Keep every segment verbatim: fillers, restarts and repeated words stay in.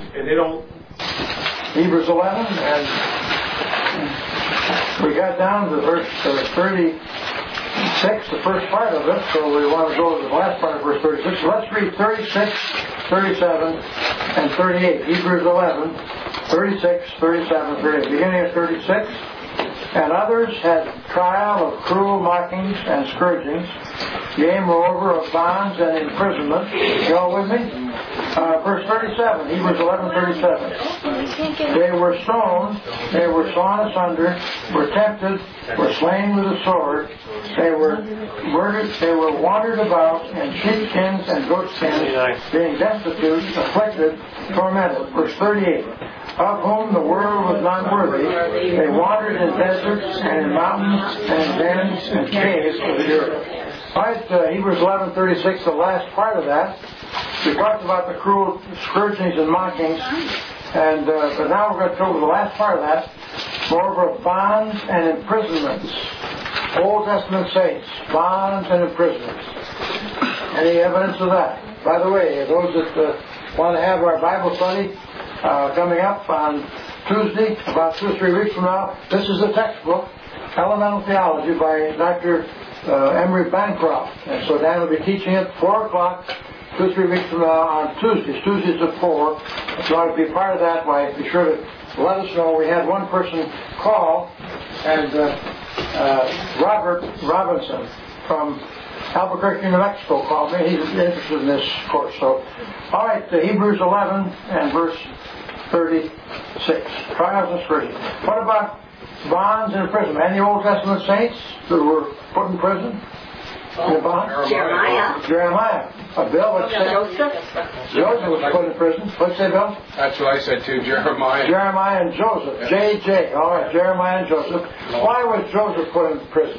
and they don't. Hebrews eleven, and we got down to verse uh, thirty-six, the first part of it, so we want to go to the last part of verse thirty-six. So let's read thirty-six, thirty-seven, and thirty-eight. Hebrews eleven, thirty-six, thirty-seven, thirty-eight. Beginning of thirty-six. And others had trial of cruel mockings and scourgings, yea, moreover, of bonds and imprisonment. You all with me? Uh, verse thirty-seven, Hebrews eleven, thirty-seven. They were stoned, they were sawn asunder, were tempted, were slain with the sword, they were murdered, they were wandered about in sheepskins and goatskins, being destitute, afflicted, tormented. Verse thirty-eight. Of whom the world was not worthy, they wandered in deserts and in mountains and in dens and caves of the earth. All right, uh, Hebrews eleven thirty-six, the last part of that. We talked about the cruel scourgings and mockings, and uh, but now we're going to go to the last part of that. Moreover, bonds and imprisonments. Old Testament saints, bonds and imprisonments. Any evidence of that? By the way, those that uh, want to have our Bible study Uh, coming up on Tuesday, about two or three weeks from now. This is a textbook, Elemental Theology, by Doctor Uh, Emery Bancroft. And so Dan will be teaching it four o'clock, two or three weeks from now on Tuesdays. Tuesdays at four. If you want to be part of that, why, be sure to let us know. We had one person call, and uh, uh, Robert Robinson from Albuquerque, New Mexico called me. He's interested in this course. So, all right, uh, Hebrews eleven and verse thirty-six. Trials and scourging. What about bonds and imprisonment? Any Old Testament saints that were put in prison? Oh, in bond? Jeremiah. Jeremiah. Uh, Bill, what'd you say? Joseph. Joseph was put in prison. What'd you say, Bill? That's what I said too, Jeremiah. Jeremiah and Joseph. J J. All right, Jeremiah and Joseph. Why was Joseph put in prison?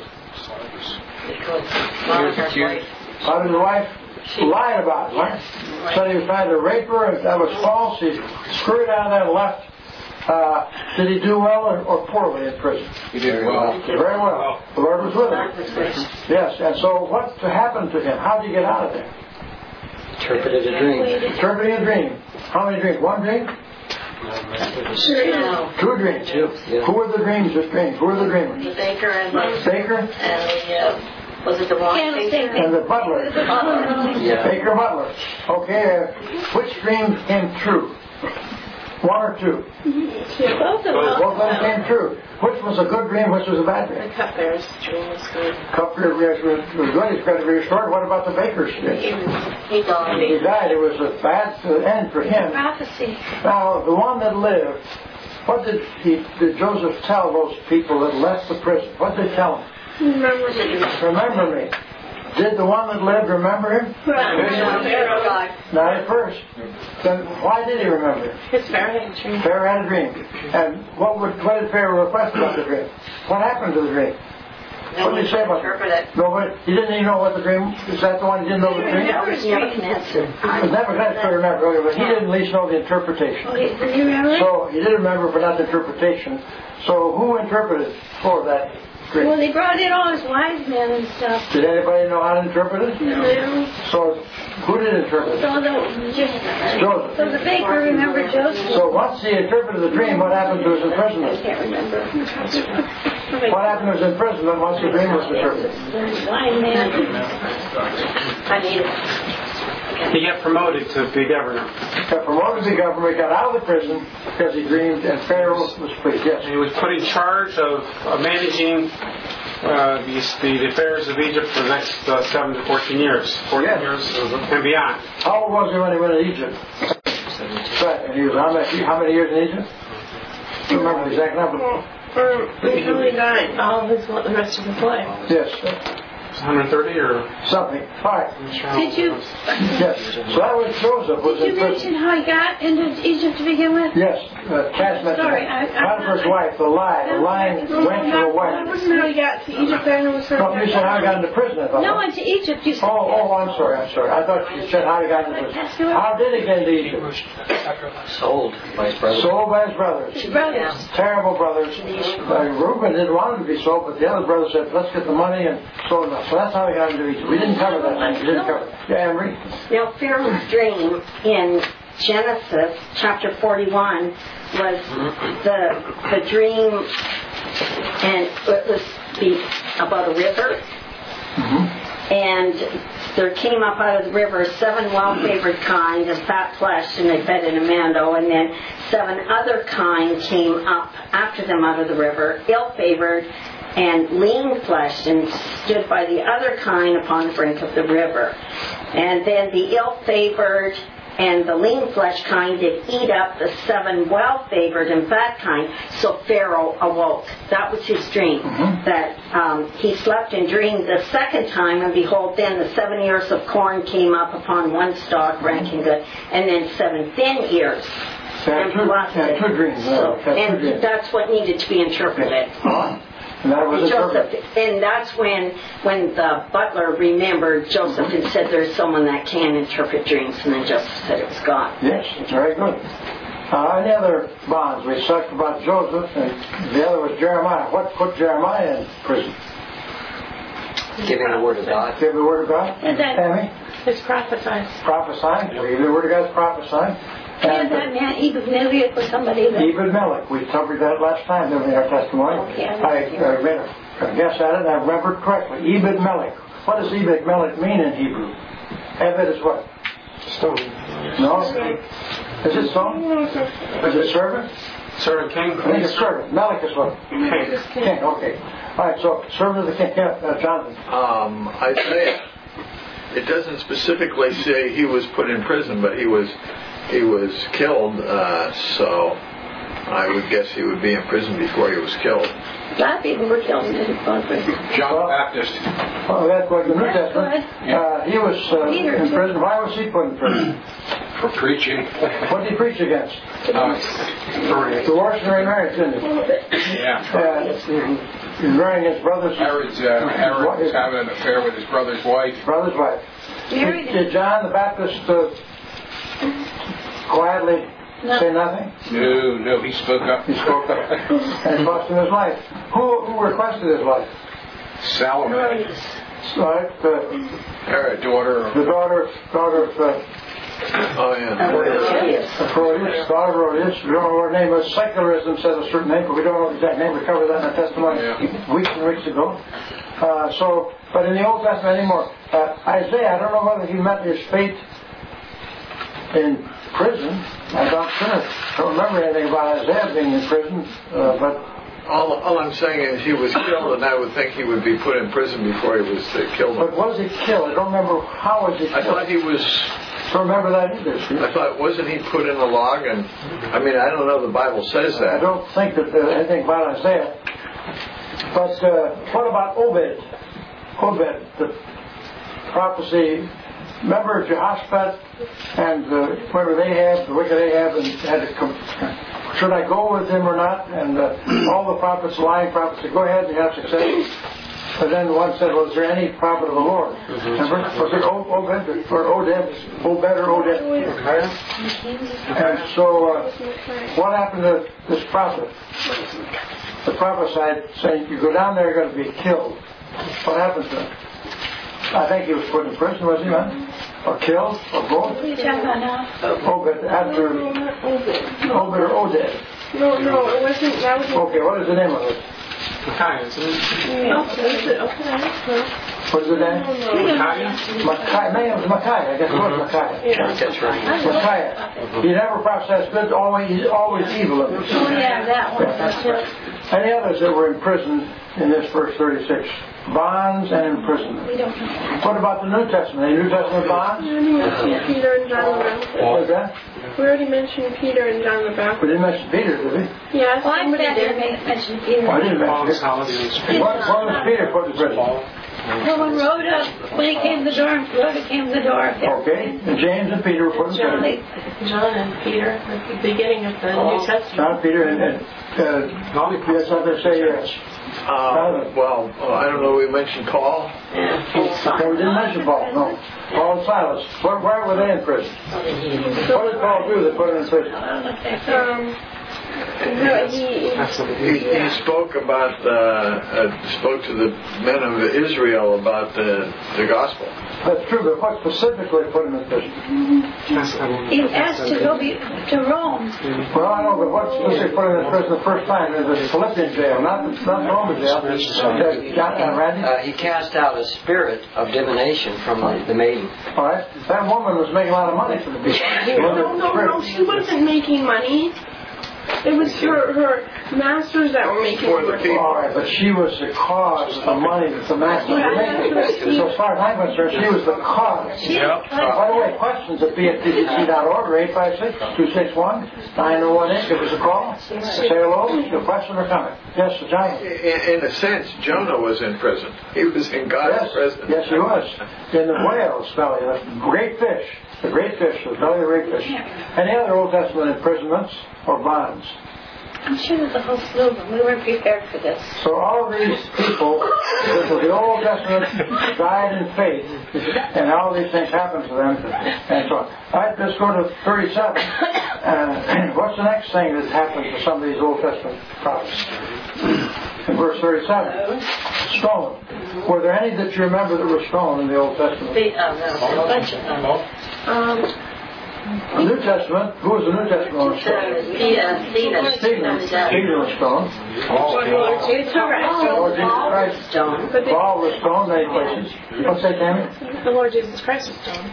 Because He was accused. How did his wife lied about it, right? Said he was trying to rape her, and that was false. He screwed out of that and left. Uh, did he do well or, or poorly in prison? He did well. Very well. The Lord was with him. Yes, and so what happened to him? How did he get out of there? Interpreted a dream. Interpreting a dream. How many dreams? One dream? Two dreams. Two. Yeah. Who were the dreams of dreams? Who were the dreamers? the baker and the, Baker? and the uh, was it the wine baker? And the butler. The butler. Yeah. Baker Butler. Okay, uh, which dream came true? One or two? Both of them. Both of them came true. Which was a good dream, which was a bad The dream? cupbearer's dream was good. Cupbearer was good, he's got to be restored. What about the baker's dream? He, he died. He died. It was a bad end for him. Prophecy. Now, the one that lived, what did he, did Joseph tell those people that left the prison? What did they tell them? Remember, Remember me. Did the one that lived remember him? right. Not at first. Then why did he remember him? His Pharaoh had a dream. Pharaoh had a dream. And what, would, what did Pharaoh request about the dream? What happened to the dream? What did he say about it? Nobody. He didn't even know what the dream. Is that the one he didn't know the dream? Nebuchadnezzar. It was Nebuchadnezzar could remember, okay, but he didn't at least know the interpretation. Okay, did you remember? So he did remember, but not the interpretation. So who interpreted for that dream? Well, they brought in all his wise men and stuff. Did anybody know how to interpret it? No. So who did interpret it? So the, just, Joseph. so the baker remembered Joseph. So once he interpreted the dream, what happened to his imprisonment? I can't remember. What happened to his imprisonment once the dream was interpreted? Blind man. I need it. He got promoted to be governor. Got promoted to be governor, got out of the prison because he dreamed, and Pharaoh was pleased. Yes. He was put in charge of uh, managing uh, the, the affairs of Egypt for the next uh, seven to fourteen years, fourteen Yes. years and beyond. How old was he when he went to Egypt? Right, and he was how many, how many years in Egypt? I don't remember the exact number. He only died all of his, the rest of his life. Yes. one hundred thirty or something. All right. Did you? Yes. So that was Joseph. Was Did you in mention how he got into Egypt to begin with? Yes. Uh, Cass mentioned Sorry, I- I- Potiphar's wife, the lie. The line went to a I wife. wasn't how he got to Egypt. I know it was No, you said how he got into prison. I thought. No, went to Egypt. You said. Oh, oh, I'm sorry. I'm sorry. I thought you said how he got into prison. How did he get into Egypt? Sold by his brother. Sold by his brothers. His brothers. Terrible brothers. Uh, Reuben didn't want him to be sold, but the other brother said, let's get the money and sold him. So that's how he got into Egypt. We didn't cover that. We didn't cover it. Yeah, Emery? Now, Pharaoh's dream in Genesis chapter forty-one was the the dream, and it was the, about a river. Mm-hmm. And there came up out of the river seven well-favored kind of fat flesh, and they fed in a mando, and then seven other kind came up after them out of the river, ill-favored and lean-fleshed, and stood by the other kind upon the brink of the river. And then the ill-favored and the lean-fleshed kind did eat up the seven well-favored and fat kind. So Pharaoh awoke. That was his dream. Mm-hmm. That um, he slept and dreamed the second time, and behold, then the seven ears of corn came up upon one stalk, ranking good, and then seven thin ears. That's two, that's two dreams. So, that's and two dreams. that's what needed to be interpreted. Oh. And that was Joseph, and that's when when the butler remembered Joseph mm-hmm. and said, "There's someone that can interpret dreams," and then Joseph said it was God. Yes, very good. Uh, any other bonds? We talked about Joseph, and the other was Jeremiah. What put Jeremiah in prison? Giving the word of God. Give the word of God. And that Tammy? is prophesying. Prophesying. Give the word of God is prophesying. And that man, Ebed-Melech, was somebody that... Ebed-Melech. We covered that last time, didn't we, in our testimony? Okay. I uh, made a guess at it, and I remembered correctly. Ebed-Melech. What does Ebed-Melech mean in Hebrew? Ebed is what? Stone. No? Is it stone? Is it servant? Servant king. I think it's servant. Melech is what? King. King, okay. All right, so servant of the king. Yeah, uh, Jonathan. Um, Isaiah. It doesn't specifically say he was put in prison, but he was he was killed. Uh, so I would guess he would be in prison before he was killed. A lot of people were killed in prison. John Well, Baptist. Oh, that's what the New That's Testament. good. Uh, he was uh, Peter, in too. prison. Why was he put in prison? For preaching. What did he preach against? Uh, for, Divorce and remarriage, didn't he? yeah. Uh, he's marrying his brother's Herod's, uh, Herod was having an affair with his brother's wife. brother's wife. Married Did, did John the Baptist uh, quietly No. say nothing? No, no, he spoke up. He spoke up and it cost him his life. Who, who requested his life? Salome, Right, uh, Herod, daughter of the daughter, daughter of uh, Oh yeah. Herodias, daughter of Herodias. We don't know what her name is. Secularism says a certain name, but we don't know the exact name. We covered that in our testimony Yeah. weeks and weeks ago. Uh, so, but in the Old Testament anymore, uh, Isaiah, I don't know whether he met his fate in prison. I don't, I don't remember anything about Isaiah being in prison, uh, but All, all I'm saying is he was killed, and I would think he would be put in prison before he was uh, killed. but was he killed? I don't remember how was he killed. I thought he was. I don't remember that either. See? I thought wasn't he put in a log? And I mean I don't know. The Bible says I that. don't think that uh, anything about Isaiah. But uh, what about Obed? Obed, the prophecy. Remember Jehoshaphat and uh, whoever they have, the wicked Ahab, and had to come. Should I go with him or not? And uh, all the prophets, lying prophets, said, go ahead and have success. But then the one said, well, is there any prophet of the Lord? Mm-hmm. Remember? Was it Obed or Oded? Obed or Oded? And so, uh, what happened to this prophet? The prophesied saying, you go down there, you're going to be killed. What happened to him? I think he was put in prison, was he not? Or killed, or both? What are you talking about now? Obed, after No, not Obed. Obed or Oded. No, no, it wasn't. That was. Okay, what is the name of it? Micaiah, isn't it? No, was it? Okay, no. What is the name? Micaiah? Micaiah. Name was Micaiah. I guess it was Micaiah. Yeah. That's right. Micaiah. He never prophesied good, always, he's always evil. Oh, yeah, that one. That's it. Any others that were imprisoned in this verse thirty-six? Bonds and imprisonment. We don't know. What about the New Testament? Any New Testament bonds? We already mentioned Peter and John the Baptist. What is that? We already mentioned Peter and John the We Baptist. didn't mention Peter, did we? Yeah, Well, I somebody said there did. may mention Peter. I didn't Paul mention and Silas and it. What, what was Peter put in prison? No one wrote up when he came to the door, and Rhoda came to the door. Okay, and James and Peter were put in John, prison. John and Peter at the beginning of the New Testament. John, Peter, and, and uh, you had something to say here. Um, well, uh, I don't know. We mentioned Paul. Okay, we didn't mention Paul, no. Paul and Silas. Where, where were they in prison? What did Paul do that put him in prison? Um, No, he, Absolutely. He, he spoke about, uh, uh, spoke to the men of Israel about the, the gospel. That's true, but what specifically put him in prison? He was asked to go be, to Rome. Well, I know, but what specifically put him in prison the first time? In the Philippian jail, not the not Roman jail. Uh, John, uh, Randy? Uh, he cast out a spirit of divination from the, the maiden. All right. That woman was making a lot of money for the people. no, no, no, she wasn't making money. It was her, her masters that were making For the money. people. All right, but she was the cause of the money that the masters were making. So as far as I'm concerned, she was the cause. Yep. Uh, by the way, questions at B F T D C dot org or eight five six, two six one, nine oh one eight. Give us a call. Say hello. Your question or comment. Yes, Johnny. In, in a sense, Jonah was in prison. He was in God's Yes, prison. yes, he was. In the whale's belly, the great fish. The great fish, the belly of the great fish. Any other Old Testament imprisonments or bonds? I'm sure there's a whole slew of them. We weren't prepared for this. So all of these people, this was the Old Testament, died in faith, and all these things happened to them, and so on. All right, let's go to thirty-seven. Uh, what's the next thing that happened to some of these Old Testament prophets? In verse thirty-seven, stoned. Were there any that you remember that were stoned in the Old Testament? The, uh, no, a bunch of them. Um, The New Testament, who was the New Testament on stoned? Stephen. Stephen. Stephen was stoned. Lord Jesus Christ. The Lord Jesus Christ. Stoned. But they, Paul was stoned many places. What's that, Tammy? the Lord Jesus Christ was stoned.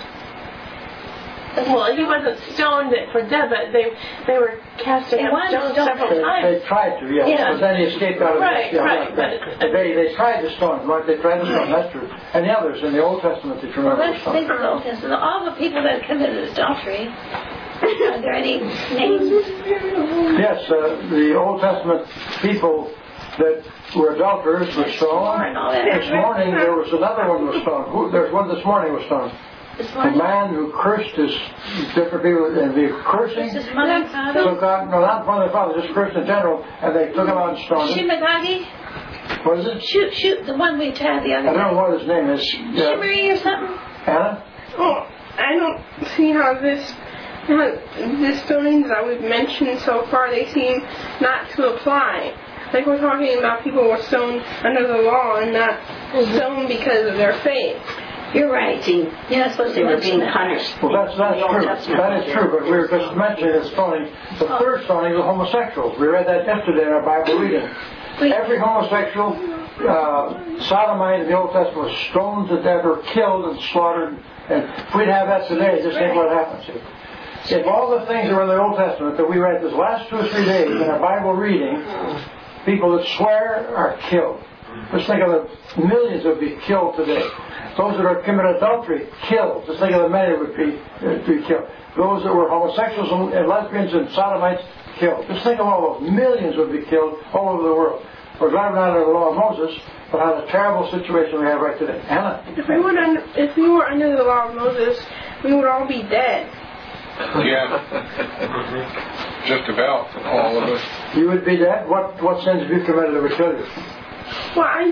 Well, he wasn't stoned for death, but they they were casting They up wanted stones stones. several They, times. they tried to, yes. Yeah. But then he escaped out of Right, it. Yeah, right, right. but- They, they tried to stone him, right? They tried to stone him, that's true. And the others in the Old Testament that you Well, remember were let's stoned. think of the Old Testament. All the people that committed adultery. Are there any names? Yes, uh, the Old Testament people that were adulterers were stoned. And all that. This morning there was another one was stoned. Who, there's one this morning was stoned. This A morning? man who cursed his different people, and the cursing This is Mother took out, no, not one of the fathers, just cursed in general, and they took him out and stoned him. Shimagagi? What is it? Shoot, shoot, the one we had the I other don't know day. what his name is. Yeah. Shimmery or something? Anna? Oh, I don't see how this how the stonings that we've mentioned so far, they seem not to apply. Like we're talking about people who were stoned under the law and not stoned because of their faith. You're right. You're not supposed They to were mention being that. punished. Well, that's, that's The Old true. Testament. That is true, but we were just mentioning the stoning. The third stoning is homosexuals. We read that yesterday in our Bible reading. Wait. Every homosexual uh, sodomite in the Old Testament was stoned to death or killed and slaughtered. And if we'd have that today, just think what happens. If all the things that were in the Old Testament that we read this last two or three days in our Bible reading, people that swear are killed. Just think of the millions that would be killed today. Those that are committed adultery, killed. Just think of the many that would be, uh, be killed. Those that were homosexuals and, and lesbians and sodomites, killed. Just think of all those. Millions would be killed all over the world. We're driving under the law of Moses, but on a terrible situation we have right today. Anna? If we were under, if we were under the law of Moses, we would all be dead. Yeah. Just about all of us. You would be dead? What, what sins have you committed that would kill you? Well, I.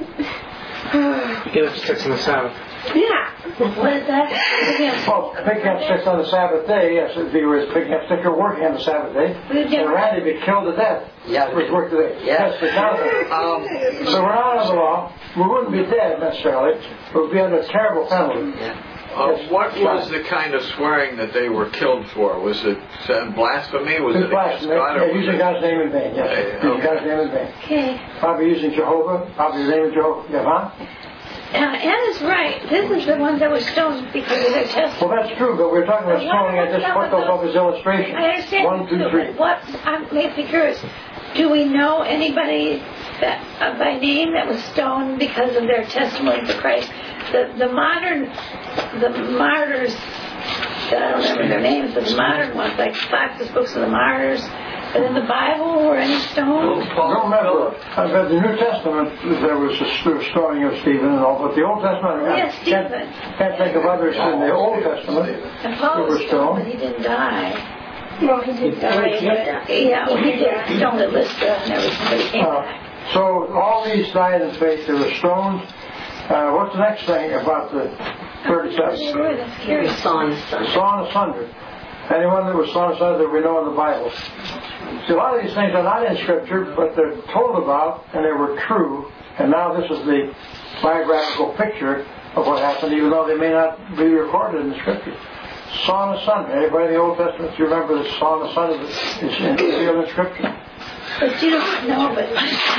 Get up six on the Sabbath. Yeah. What is that? Again. Well, picking up sticks on the Sabbath day, yes, if he was picking up sticks or working on the Sabbath day, and Randy would be killed to death Yeah. for his work today. Yeah. Yes, Jonathan. Um, So we're not under the law. We wouldn't be dead necessarily, but we'd be under a terrible penalty. yeah. Uh, what was the kind of swearing that they were killed for? Was it uh, blasphemy? Was It's it against blasphemy. God? Yeah, Or was using it- God's name in vain, yes. Okay, Using okay. God's name in vain. Okay. Probably using Jehovah, probably the name of Jehovah. Yeah, huh? Uh, Anna's right. This is the one that was stoned because of their testimony. Well, that's true, but we're talking about But what stoning. I about just put those those- up as illustrations. I understand. One, two, too, three. but what I'm makes me curious. Do we know anybody that uh, by name that was stoned because of their testimony for Christ? The the modern the martyrs. I don't remember their names, but the modern ones, like Fox's books of the martyrs. But in the Bible, were any stoned? I don't remember. I read the New Testament, there was a there was stoning of Stephen and all, but the Old Testament, I Yes, can't, Stephen. can't think of others in the Old Testament And that Paul were was stoned, but stoned. he didn't die. Well, he did die. Yeah, well, he did stoned at Lystra and everything, but he came Uh, back. so all these died in faith, they were stoned. Uh, what's the next thing about the thirty-seven? Sure, that's curious. Sawn asunder. Sawn asunder. Anyone that was sawn asunder that we know in the Bible. See, a lot of these things are not in Scripture, but they're told about, and they were true. And now this is the biographical picture of what happened, even though they may not be recorded in the Scripture. Sawn asunder. Anybody in the Old Testament, do you remember the sawn asunder that is in the Scripture? But you don't know, but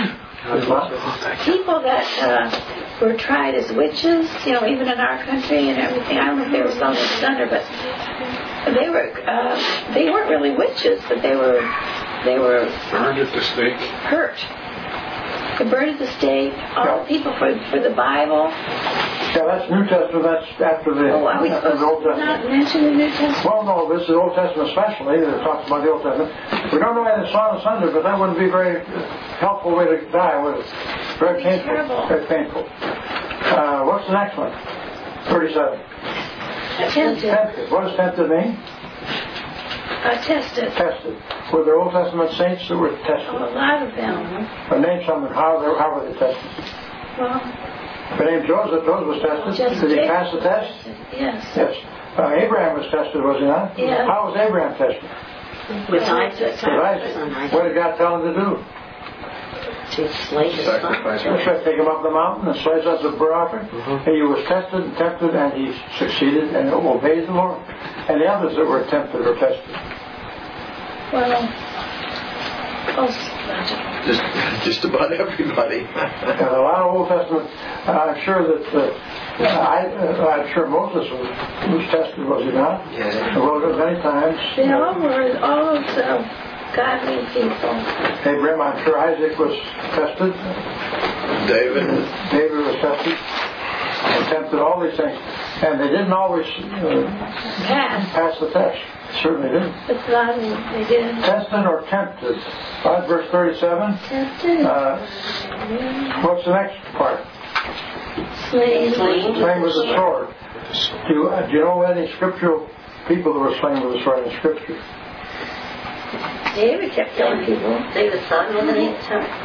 people that uh, were tried as witches, you know, even in our country and everything, I don't know if they were sawn asunder, but they were uh, they weren't really witches, but they were they were burned at the stake. Hurt. They burned at the stake. All the people for for the Bible. Yeah, that's New Testament. That's after the, oh, are we after the Old Testament. Not mention the New Testament. Well, no, this is Old Testament especially. That talks about the Old Testament. We don't know why they sawn asunder, but that wouldn't be a very helpful way to die, would it? Very painful. Terrible. Very painful. Uh, what's the next one? Thirty-seven. Tempted. Tempted. What does tempted mean? Uh, tested. Tested. Were there Old Testament saints that were tested? Oh, a lot of them. But name some. How, how were they tested? Well, the name Joseph. Joseph was tested. Just Did he Jacob pass the test? Yes. Yes. Uh, Abraham was tested, was he not? Yeah. How was Abraham tested? With Isaac. With Isaac. What did God tell him to do? To slay his son. That's right. Take him up the mountain and slay us as a burnt offering. Mm-hmm. And he was tested and tempted, and he succeeded and obeyed the Lord. And the others that were tempted or tested. Well, oh, just, just about everybody. And a lot of Old Testament. Uh, I'm sure that uh, I, uh, I'm sure Moses was, was tested, was he not? Yes. He wrote it many times. they all were all of the godly people. Abraham, I'm sure Isaac was tested. David. David was tested. And tempted, all these things. And they didn't always uh, Pass. pass the test. Certainly didn't. But a lot of them, they did. Tested or tempted. Right, verse thirty-seven. Tempted. Uh, what's the next part? Slain. Slain with the sword. Do you, uh, do you know any scriptural people that were slain with the sword in Scripture? David kept killing people. David's son, wasn't he?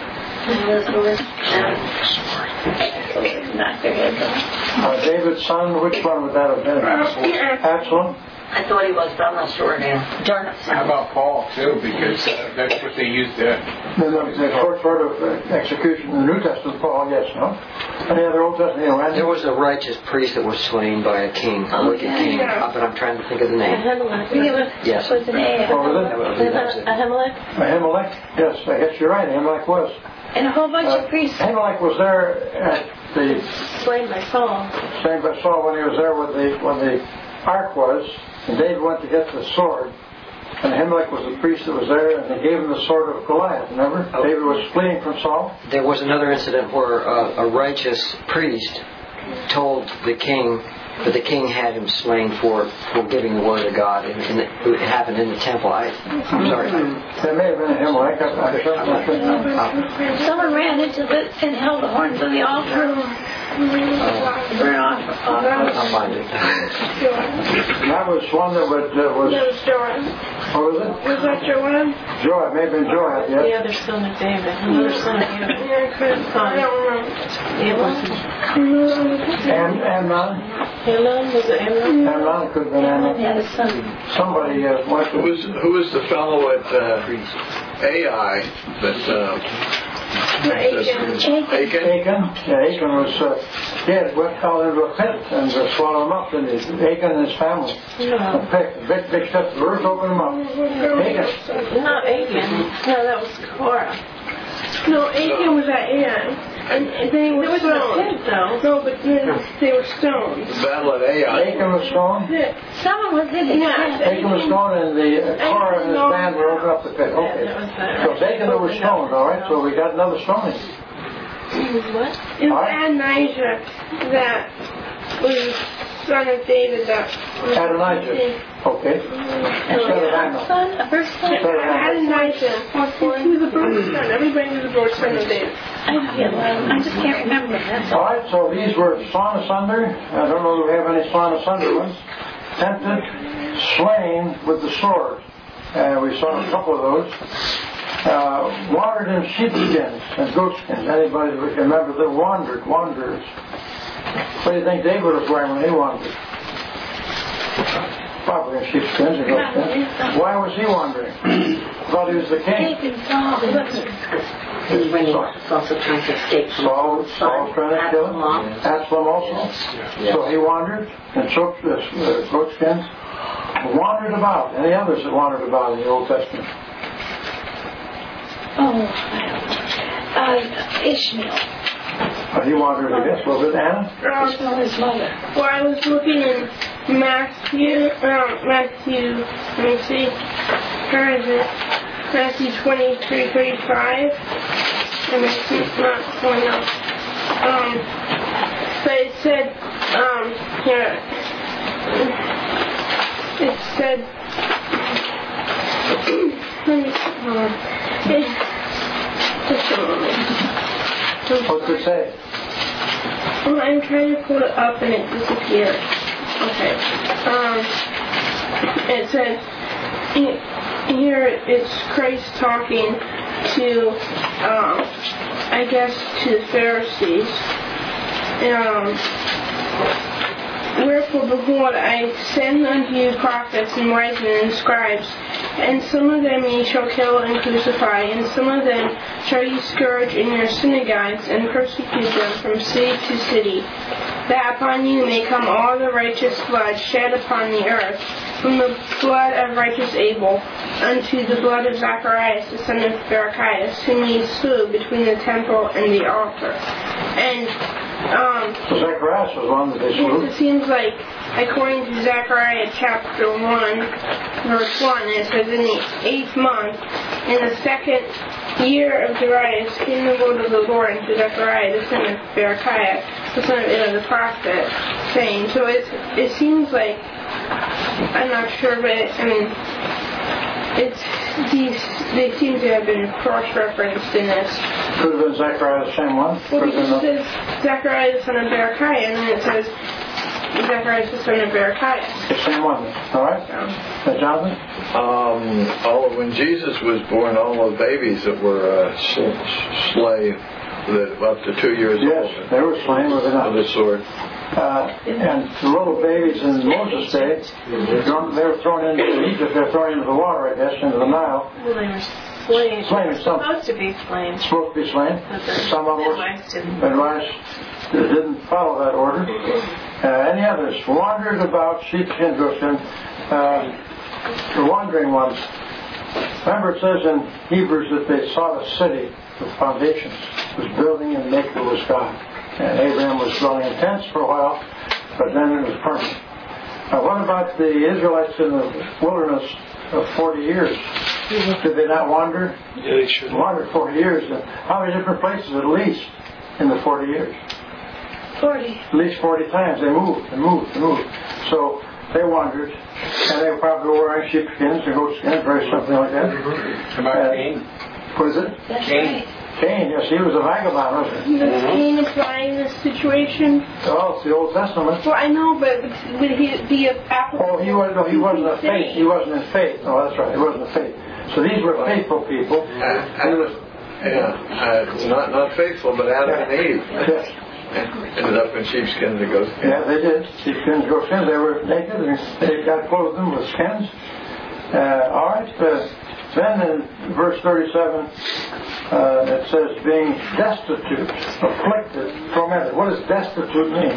Knock their heads off. Uh, David's son, which one would that have been? Absalom. I thought he was, but I'm not sure now. Darn it. How about Paul, too? Because uh, that's what they used to... The, the, the short sort of uh, execution in the New Testament, Paul, yes, no? Any other Old Testament? You know, there was a righteous priest that was slain by a king, a wicked yeah, king, yeah. uh, but I'm trying to think of the name. Ahimelech. Yes. Was an A. What was That would be- that's it. Ahimelech. Ahimelech? Yes, I guess you're right. Ahimelech was. And a whole bunch Uh, of priests. Ahimelech was there at the Slain by Saul. same by Saul when he was there when the when the ark was, and David went to get the sword, and Ahimelech was the priest that was there, and they gave him the sword of Goliath. Remember, Oh. David was fleeing from Saul. There was another incident where uh, a righteous priest told the king that the king had him slain for, for giving the word of God, and, and it happened in the temple. I, I'm sorry. I, There may have been Ahimelech. I, I, I, I, Someone ran into the and held the horns of the altar. Burn off. I'll find it. that was one that would, uh, was. That was Joab. What was it? Was that Joab? Joab. May have been Joab. Yes. The other son of David. Another son of David. Yeah, I couldn't. I don't remember. It was And Amnon. Amnon. Was it Amnon? Amnon could have been Amnon. Yeah, the son. Somebody uh, went Who to. was, who was the fellow at uh, Ai that... Uh, Achan. Jacob. Achan? Achan. Yeah, Achan was. Uh, he had went down into a pit and uh, swallowed him up. And his, Achan and his family. No. A pit, big, big step. The verse opened him up. Achan. Not Achan. No, that was Korah. No, Achan was at An. And, and they were There was a stoned. pit, though. No, but then they were stoned. The battle at Ai. Achan was stoned. Someone was in his Yeah. tent. Achan was stoned, and the uh, Korah and his band were opening up the pit. Okay. That was that. So it's Achan that was stoned. All right. So we got another stoning. What? It was Alright. Adonijah that was son of David that was Adonijah. Okay. Instead of Amnon. Son, a first son. Instead of Amnon. Adonijah. He was a birth son. Everybody was a birth son of David. I forget. I just can't remember that. All right, so these were sawn asunder. I don't know if we have any sawn asunder ones. Tempted, slain with the sword. And we saw a couple of those. Uh, wandered in sheepskins and goatskins. Anybody that can remember that wandered, wanderers. What do you think David was wearing when he wandered? probably in sheepskins and goatskins. Why was he wandering? Thought he was the king. And when he was also trying to escape from Saul, Saul trying to kill him. Absalom also. Yes. So he wandered and took the uh, goatskins, wandered about. Any others that wandered about in the Old Testament? Oh, uh, Ishmael. Uh, he wandered, I guess. Was it Anna? Ishmael, his mother. Well, I was looking in Matthew, um, Matthew, let me see, where is it? Matthew twenty-three thirty-five. And it's not going up. Um, but it said, um, here, it said, let me, hold on. It, just a moment. What's it say? Well, I'm trying to pull it up and it disappeared. Okay. Um, it said, here it's Christ talking to, um, I guess, to the Pharisees. Um, Wherefore, behold, I send unto you prophets and wise men and scribes, and some of them ye shall kill and crucify, and some of them shall ye scourge in your synagogues, and persecute them from city to city, that upon you may come all the righteous blood shed upon the earth, from the blood of righteous Abel unto the blood of Zacharias the son of Barachias, whom ye slew between the temple and the altar. And Um, so Zacharias was one that they slew. it seems like, according to Zechariah chapter one, verse one, it says, in the eighth month, in the second year of Darius, came the word of the Lord unto Zechariah, the son of Berechiah, the son of Iddo the prophet, saying, so it, it seems like, I'm not sure, but, it, I mean, it's, these, they seem to have been cross-referenced in this. Could have been Zechariah the same one. Well, because it says Zechariah the son of Berechiah, and then it says Zechariah the son of Berechiah. The same one. All right. So. Uh, Jonathan? Um, all when Jesus was born, all the babies that were uh, sl- slave, that up to two years yes, old, they were slain with an with a sword. Uh, and the little babies in Moses' day, they were thrown into Egypt. They were thrown into the water, I guess, into the Nile. Well, they were slain. Slain or something. Supposed to be slain. Supposed to be slain. Some of them were advised that didn't follow that order. Uh, any others? Wandered about, sheepskin, goatskin. Uh, the wandering ones. Remember, it says in Hebrews that they saw the city with foundations, was building and maker was God. And Abraham was dwelling in tents for a while, but then it was permanent. Now, what about the Israelites in the wilderness of forty years? Did they not wander? Yeah, they should. Wandered forty years. And how many different places at least in the forty years? Forty. At least forty times. They moved and moved and moved. So they wandered, and they were probably wearing sheepskins and goatskins, very something like that. How about Uh, Cain? What is it? That's Cain. right. Cain, yes, he was a vagabond, wasn't he? Does Cain apply in this situation? Oh, it's the Old Testament. Well, I know, but would he be a applicable? Oh, he was no, he wasn't a faith. He wasn't in faith. No, that's right. He wasn't a faith. So these were faithful people. Uh, Adam, yeah, uh, not not faithful, but Adam and Eve Yes. ended up in sheepskins and goatskins. Yeah, they did. Sheepskins, goatskins. They were naked, and they got clothed them with skins. Uh, all right. Uh, then in verse thirty-seven, uh, it says, being destitute, afflicted, tormented. What does destitute mean?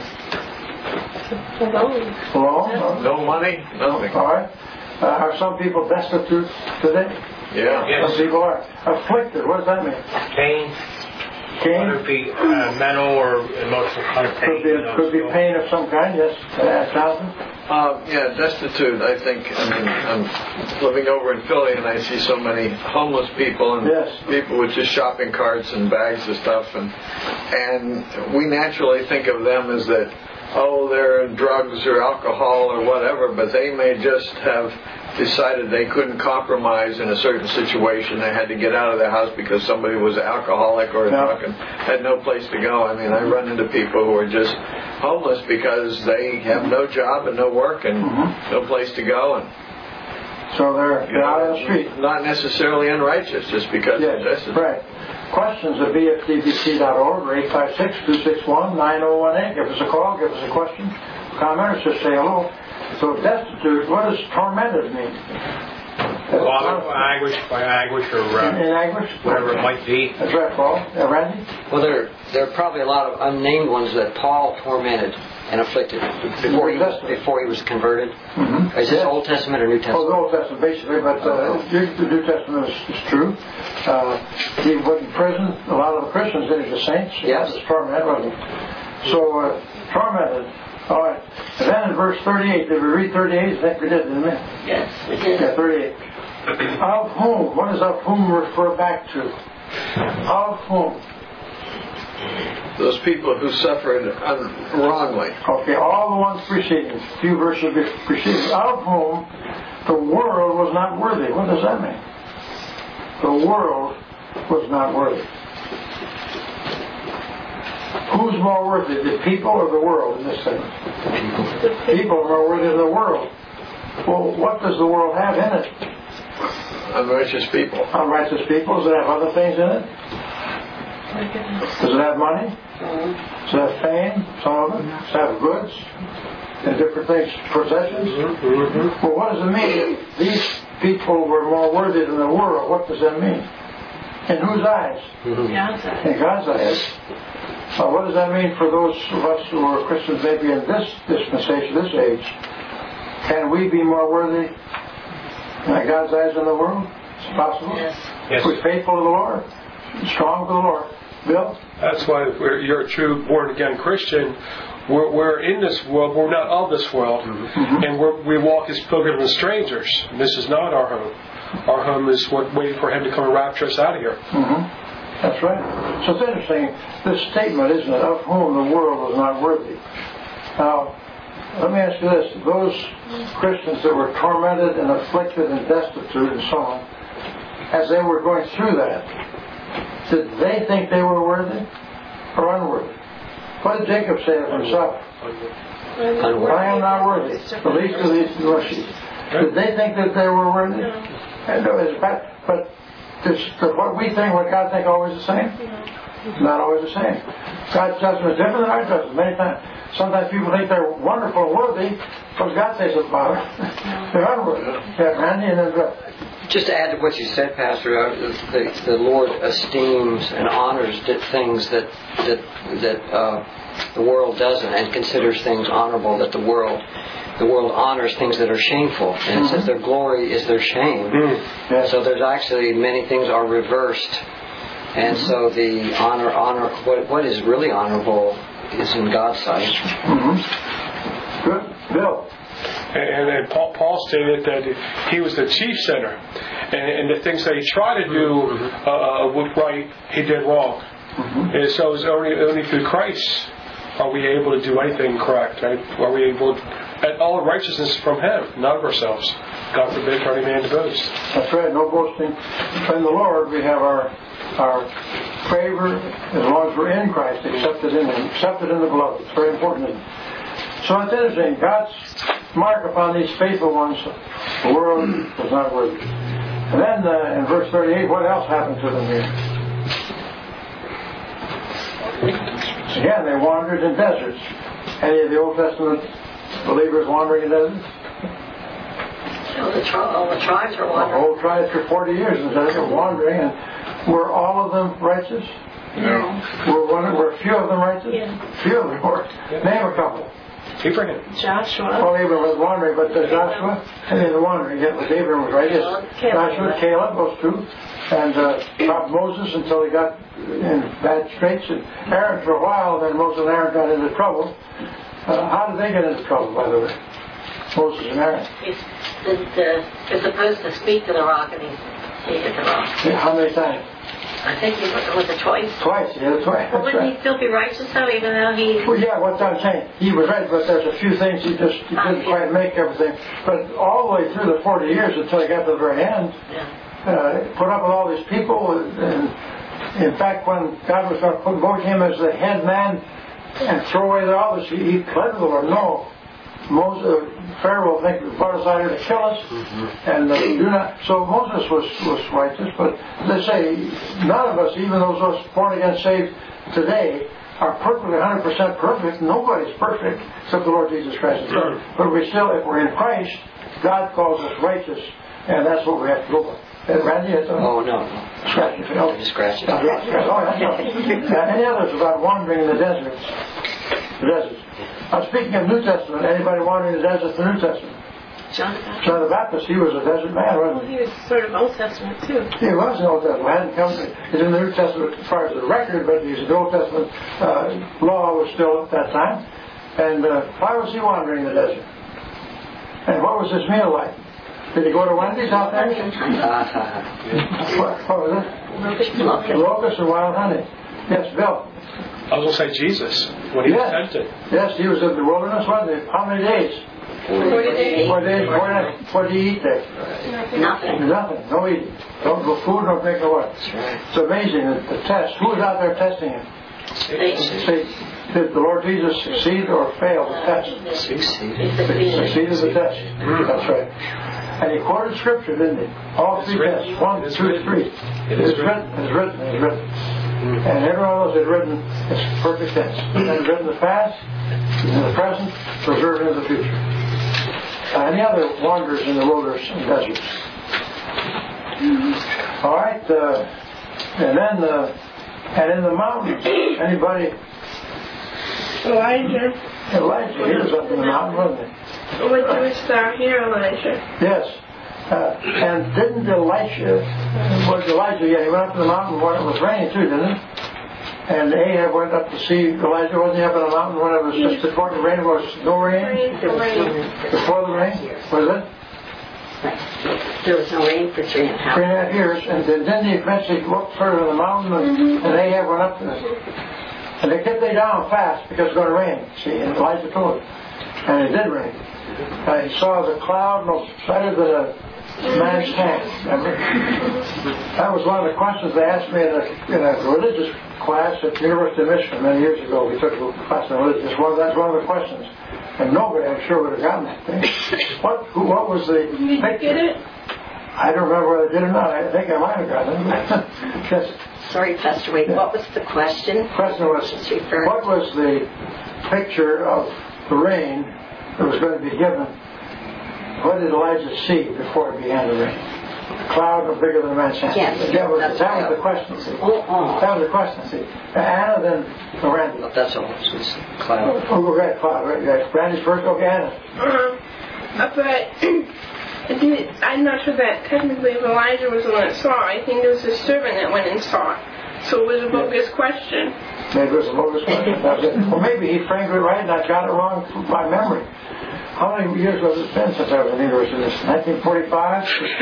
Alone. Alone? No money, nothing. All right. Uh, are some people destitute today? Yeah. Some people are. Afflicted, what does that mean? Pain, Pain? whether it be uh, mental or emotional kind of pain. Could be, you know, could be so- pain of some kind, yes. Uh, Jonathan? Uh, yeah, destitute. I think. I mean, I'm living over in Philly, and I see so many homeless people and Yes. people with just shopping carts and bags of stuff, and and we naturally think of them as that. Oh, they're drugs or alcohol or whatever, but they may just have decided they couldn't compromise in a certain situation. They had to get out of their house because somebody was an alcoholic or a Yeah. drunk and had no place to go. I mean, I run into people who are just homeless because they have no job and no work and Mhm. no place to go. And So they're, you they're out on the know, street. not necessarily unrighteous just because they're Yes, destitute. right. Questions at b f d b c dot org or eight five six, two six one, nine zero one eight. Give us a call, give us a question, comment, or just say hello. So destitute, what does tormented mean? Bothered by anguish, by anguish, or uh, In anguish? whatever it might be. That's right, Paul. Uh, Randy? Well, there, there are probably a lot of unnamed ones that Paul tormented and afflicted before he, before he was converted. Mm-hmm. Is this Yes. Old Testament or New Testament? Oh, the Old Testament, basically, but uh, the New Testament is, is true. Uh, he went in prison. A lot of the Christians did it, the saints. Yes. It was tormented, wasn't it? So, uh, tormented. All right. And then in verse thirty-eight, did we read thirty-eight? I think we did, didn't we? Yes, we did. Yeah, thirty-eight. Of whom? What does of whom refer back to? Of whom? Those people who suffered un- wrongly. Okay, all the ones preceding, a few verses preceding, of whom the world was not worthy. What does that mean? The world was not worthy. Who's more worthy, the people or the world in this segment? People. People are more worthy than the world. Well, what does the world have in it? Unrighteous people. Unrighteous people. Does it have other things in it? Does it have money? Does it have fame? Some of it. Does it have goods? And different things, possessions? Mm-hmm. Well, what does it mean? These people were more worthy than the world. What does that mean? In whose eyes? God's eyes. In God's eyes. Uh, what does that mean for those of us who are Christians maybe in this dispensation, this age? Can we be more worthy in God's eyes than the world? It's possible. Yes. Yes. We're faithful to the Lord, strong to the Lord. Bill? That's why if we're, you're a true born-again Christian. We're, we're in this world, we're not of this world. Mm-hmm. And we're, we walk as pilgrims and strangers. And this is not our home. Our home is what, waiting for Him to come and rapture us out of here. Mm-hmm. That's right. So it's interesting, this statement, isn't it, of whom the world was not worthy. Now, let me ask you this. Those Christians that were tormented and afflicted and destitute and so on, as they were going through that, did they think they were worthy or unworthy? What did Jacob say of himself? Unworthy. I am not worthy. The least of these worship. Did they think that they were worthy? No. It's bad, but does what we think, what God think, always the same? Not always the same. God's judgment is different than our judgment. Many times, sometimes people think they're wonderful and worthy, but God says something about it. They're unworthy. Yeah, Randy, and then Bill. Just to add to what you said, Pastor, uh, the, the Lord esteems and honors things that that that uh, the world doesn't, and considers things honorable that the world the world honors things that are shameful, and it mm-hmm. says their glory is their shame. Mm-hmm. Yes. So there's actually many things are reversed, and mm-hmm. so the honor honor what what is really honorable is in God's sight. Mm-hmm. Good, Bill. And, and Paul, Paul stated that he was the chief sinner, and, and the things that he tried to do uh, with right, he did wrong. Mm-hmm. And so it's only only through Christ are we able to do anything correct. Right? Are we able to, and all righteousness from Him, not of ourselves. God forbid for any man to boast. That's right. No boasting. In the Lord, we have our our favor as long as we're in Christ, accepted in Him, accepted in the blood. It's very important. So it's interesting. God's mark upon these faithful ones, the world was not worthy. And then uh, in verse thirty-eight, what else happened to them here? Again, they wandered in deserts. Any of the Old Testament believers wandering in deserts? All the, tri- all the tribes were wandering. The whole tribes for forty years in the desert wandering. And were all of them righteous? No. Were, one, were a few of them righteous? Yeah. Few of them were. Name a couple. Abraham. Joshua. Well, Abraham was wandering, but uh, Joshua, and he was wandering. Yet with Abraham was righteous. Joshua, Caleb, those two, and uh, Moses until he got in bad straits, and Aaron for a while. Then Moses and Aaron got into trouble. Uh, how did they get into trouble, by the way? Moses and Aaron. He's, the, he's supposed to speak to the rock, and he, he hit the rock. Yeah, how many times? I think he was it twice. Twice, yeah, twice. Well, wouldn't right. he still be righteous though, even though he? Well, yeah, what I'm saying, he was right, but there's a few things he just he didn't yeah. quite make everything. But all the way through the forty years until he got to the very end, yeah. uh, put up with all these people. And, and in fact, when God was going to promote him as the head man and throw away the others, he, he pled with the Lord. No, Moses, Pharaoh think brought us out here to kill us, mm-hmm. and uh, do not. So Moses was was righteous, but they say none of us, even those of us born again saved today, are perfectly one hundred percent perfect. Nobody's perfect except the Lord Jesus Christ. Sure. But we still, if we're in Christ, God calls us righteous, and that's what we have to go by. Uh, Randy, it's a Oh, no, no. scratch your face. Just scratch it. Oh, yeah, scratch. Oh, that's all. Uh, any others about wandering in the deserts? The deserts. Uh, speaking of New Testament, anybody wandering in the deserts in the New Testament? John the Baptist. John the Baptist, he was a desert man, Well, wasn't he? he was sort of Old Testament too. He was in the Old Testament. Hadn't come. He's in the New Testament as far as the record, but he's in the Old Testament. Uh, law was still at that time. And uh, why was he wandering in the desert? And what was his meal like? Did he go to Wendy's out there? What, what was it? Locust. Locust and wild honey. Yes, Bill. I was going to say Jesus, when he Yes. was tempted. Yes, he was in the wilderness, wasn't he? How many days? Forty days. Four days. Four nights. What did he eat there? Nothing. Nothing. No eating. Don't go food, don't drink, no what. It's amazing that the test. Who was out there testing him? Satan. Did the Lord Jesus succeed or fail the test? Succeeded. Succeeded the test. That's right. And he quoted scripture, didn't he? All three tests. One, two, three. It is written. It is written. It is written. And every one of those is written is perfect tense. And it's written in the past, in the present, preserved in the future. Uh, any other wanderers in the wilderness and deserts? All right. Uh, and then, uh, and in the mountains, anybody? Elijah. Elijah, he was up in the mountain, wasn't he? What doest thou here, Elijah? Yes. Uh, and didn't Elisha, was Elijah, yeah, he went up to the mountain when it was raining too, didn't he? And Ahab went up to see Elijah, wasn't he up on the mountain when it was just before the rain, was no rain? Rain for rain. Before the rain? Was it? There was no rain for three and a half. Three and a half years. And then, then he eventually looked further in the mountain and, mm-hmm. and Ahab went up to it. And they kept they down fast because it's going to rain. See, and Elijah told him. And it did rain. Uh, he saw the cloud no better than a man's hand. Remember? That was one of the questions they asked me in a, in a religious class at the University of Michigan many years ago. We took a class in religious. One, that's one of the questions. And nobody, I'm sure, would have gotten that thing. What, who, what was the Did you picture? get it? I don't remember whether I did or not. I think I might have gotten it. Yes. Sorry, Pastor Wade. What was the question? The question was, what was the picture of the rain that was going to be given? What did Elijah see before it began to rain? A cloud no bigger than a man's hand. Yes, that was, that's that was right. the question. See? Oh, oh. That was the question. See, Anna, then oh, Randy. That's all. It's it's cloud. Oh, go ahead, cloud. Right, right. Randy's first. Okay, Anna. Uh-huh. But it did, I'm not sure that technically if Elijah was the one that saw. I think it was his servant that went and saw. So it was a bogus question. Maybe it was a bogus question. That was it. Or maybe he framed it right and I got it wrong by memory. How many years was it been since I was in the university? nineteen forty-five?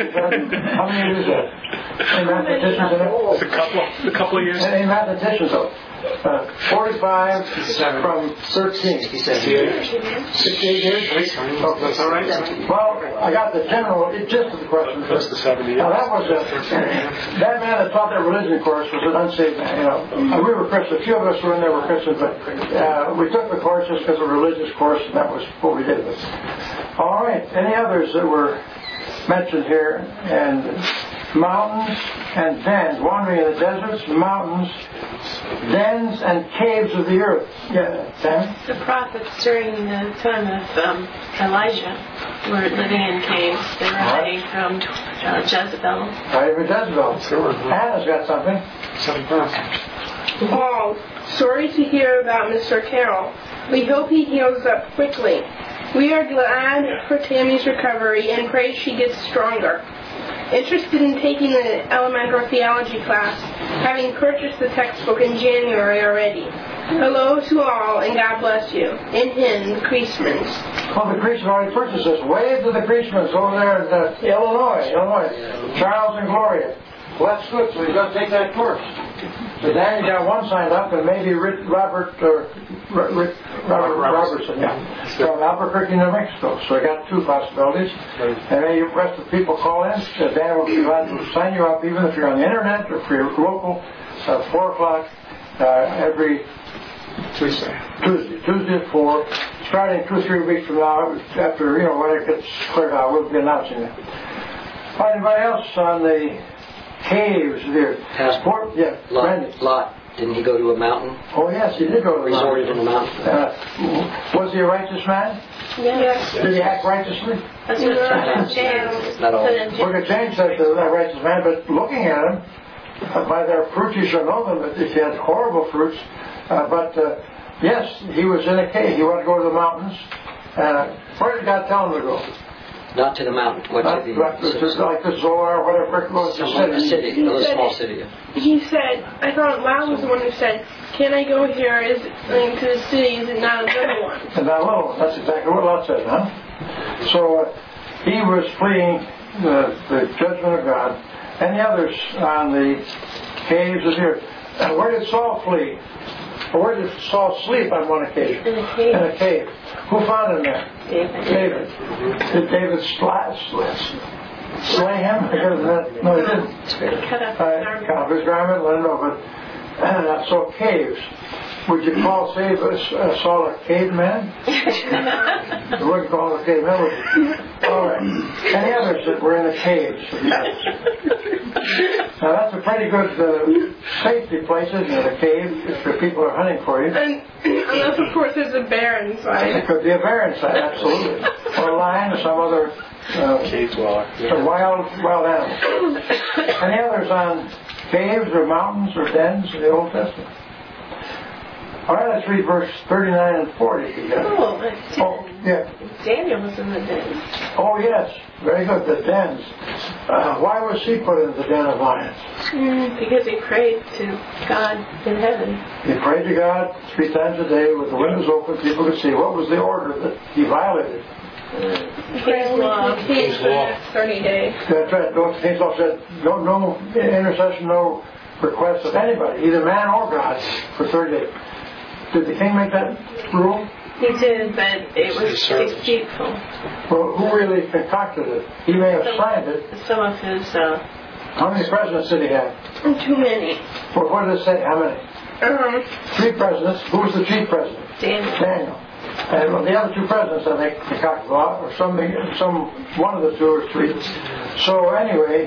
How many years is that? Any mathematicians in it? It's a couple, a couple of years. Any mathematicians, though? Uh, forty-five from thirteen. sixty-seven years. sixty-eight years? Oh, that's all right. Well, I got the general gist of the question. That's the seventy years. Now that was a, that man that taught that religion course was an unsaved man, you know. Uh, we were Christians. A few of us were in there were Christians, but uh, we took the course just because of a religious course, and that was what we did with it. All right. Any others that were mentioned here? And mountains and dens, wandering in the deserts, mountains, dens and caves of the earth. Yeah, Sam? The prophets during the time of um, Elijah were living in caves. They were hiding from uh, Jezebel. Right, but Jezebel. Sure. Hannah's got something. Oh, sorry to hear about Mister Carroll. We hope he heals up quickly. We are glad for Tammy's recovery and pray she gets stronger. Interested in taking the elemental theology class, having purchased the textbook in January already. Hello to all, and God bless you. In him, the Creasmans. Well, the Creasmans already purchased this. Wave to the Creasmans over there in uh, Illinois, Illinois. Charles and Gloria. Well, that's good, so you've got to take that course. So Dan, you got one signed up, and maybe Rick, Robert, or Rick, Robert Robertson, yeah, from Albuquerque, New Mexico. So I got two possibilities. And maybe the rest of the people call in. So Dan will be glad to sign you up, even if you're on the internet or if you're local, at four o'clock uh, every Tuesday. Tuesday, Tuesday at four. Starting two or three weeks from now, after you know when it gets cleared out, we'll be announcing it. Anybody else on the caves there? Passport? Yeah, Lot. Randy. Lot. Didn't he go to a mountain? Oh yes, he did go to the Resorted in mountain. a mountain. Uh, was he a righteous man? Yes. Did he act righteously? That's what James Not all. said in Look at James says he's a righteous man, but looking at him, uh, by their fruits you shall know them, but if he had horrible fruits. Uh, but uh, yes, he was in a cave. He wanted to go to the mountains. Uh, where did God tell him to go? Not to the mountain. What Not, to the not, just like the Zoar, whatever it was, the a city. city, a little small city. He said, I thought Lau was the one who said, can I go here is, like, to the city? Is it not a little one? And that little one. That's exactly what Lot said, huh? So uh, he was fleeing the, the judgment of God. And the others on the caves of the earth. And where did Saul flee? Or where did Saul sleep on one occasion? In a cave. In a cave. Who found him there? David. David. Did David slay, slay him? No, he didn't. Cut off his Uh, arm. cut off his garment, let him know. But uh, so caves. Would you call say, uh, Saul a caveman? You wouldn't call him a caveman, would you? All right. Any others that were in the caves? Now that's a pretty good uh, safety place, isn't it? A cave, if the people are hunting for you. And unless, of course, there's a bear inside. It could be a bear inside, absolutely. Or a lion or some other uh, Cave dweller. some wild, wild animal. Any others on caves or mountains or dens in the Old Testament? All right, let's read verse thirty-nine and forty together. Oh, that's Oh, yeah. Daniel was in the den. Oh, yes. Very good. The dens. Uh, why was he put in the den of lions? Mm, because he prayed to God in heaven. He prayed to God three times a day with the windows open. People could see. What was the order that he violated? His law. King's for the next thirty days. That's right. No, King's law said no, no intercession, no request of anybody, either man or God, for thirty days. Did the king make that rule? He did, but it was deceitful. Well, who really concocted it? He may have signed it. Some of his, uh... How many presidents did he have? Too many. Well, what did it say? How many? Um, Three presidents. Who was the chief president? Daniel. Daniel. And well, the other two presidents, I think, concocted a lot, or some, some, one of the two or three. So anyway,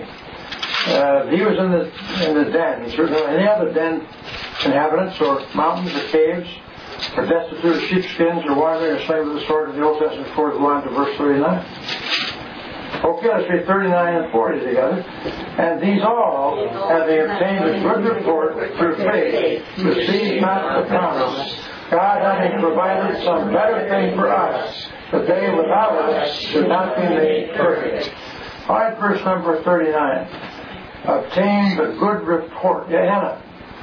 uh, he was in the in the den. He certainly any other den inhabitants or mountains or caves or destitute of sheepskins or wandering or slave of the sword of the Old Testament before we go on to verse thirty-nine. Okay, let's read thirty-nine and forty together. And these all, having obtained a good report through faith, received not the promise, God having provided some better thing for us, that they without us should not be made perfect. All right, verse number thirty-nine. Obtained a good report. Yeah, Hannah.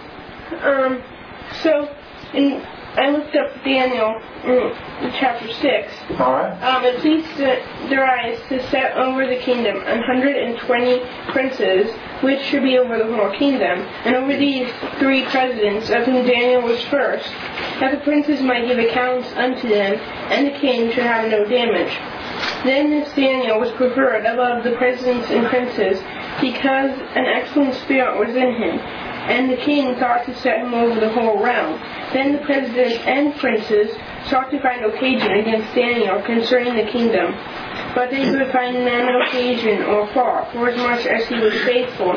Um, so, in, I looked up Daniel in chapter six. All right. Um, it pleased Darius to set over the kingdom one hundred twenty princes, which should be over the whole kingdom, and over these three presidents, of whom Daniel was first, that the princes might give accounts unto them, and the king should have no damage. Then this Daniel was preferred above the presidents and princes, because an excellent spirit was in him, and the king thought to set him over the whole realm. Then the presidents and princes sought to find occasion against Daniel concerning the kingdom, but they could find none occasion or fault, forasmuch as he was faithful.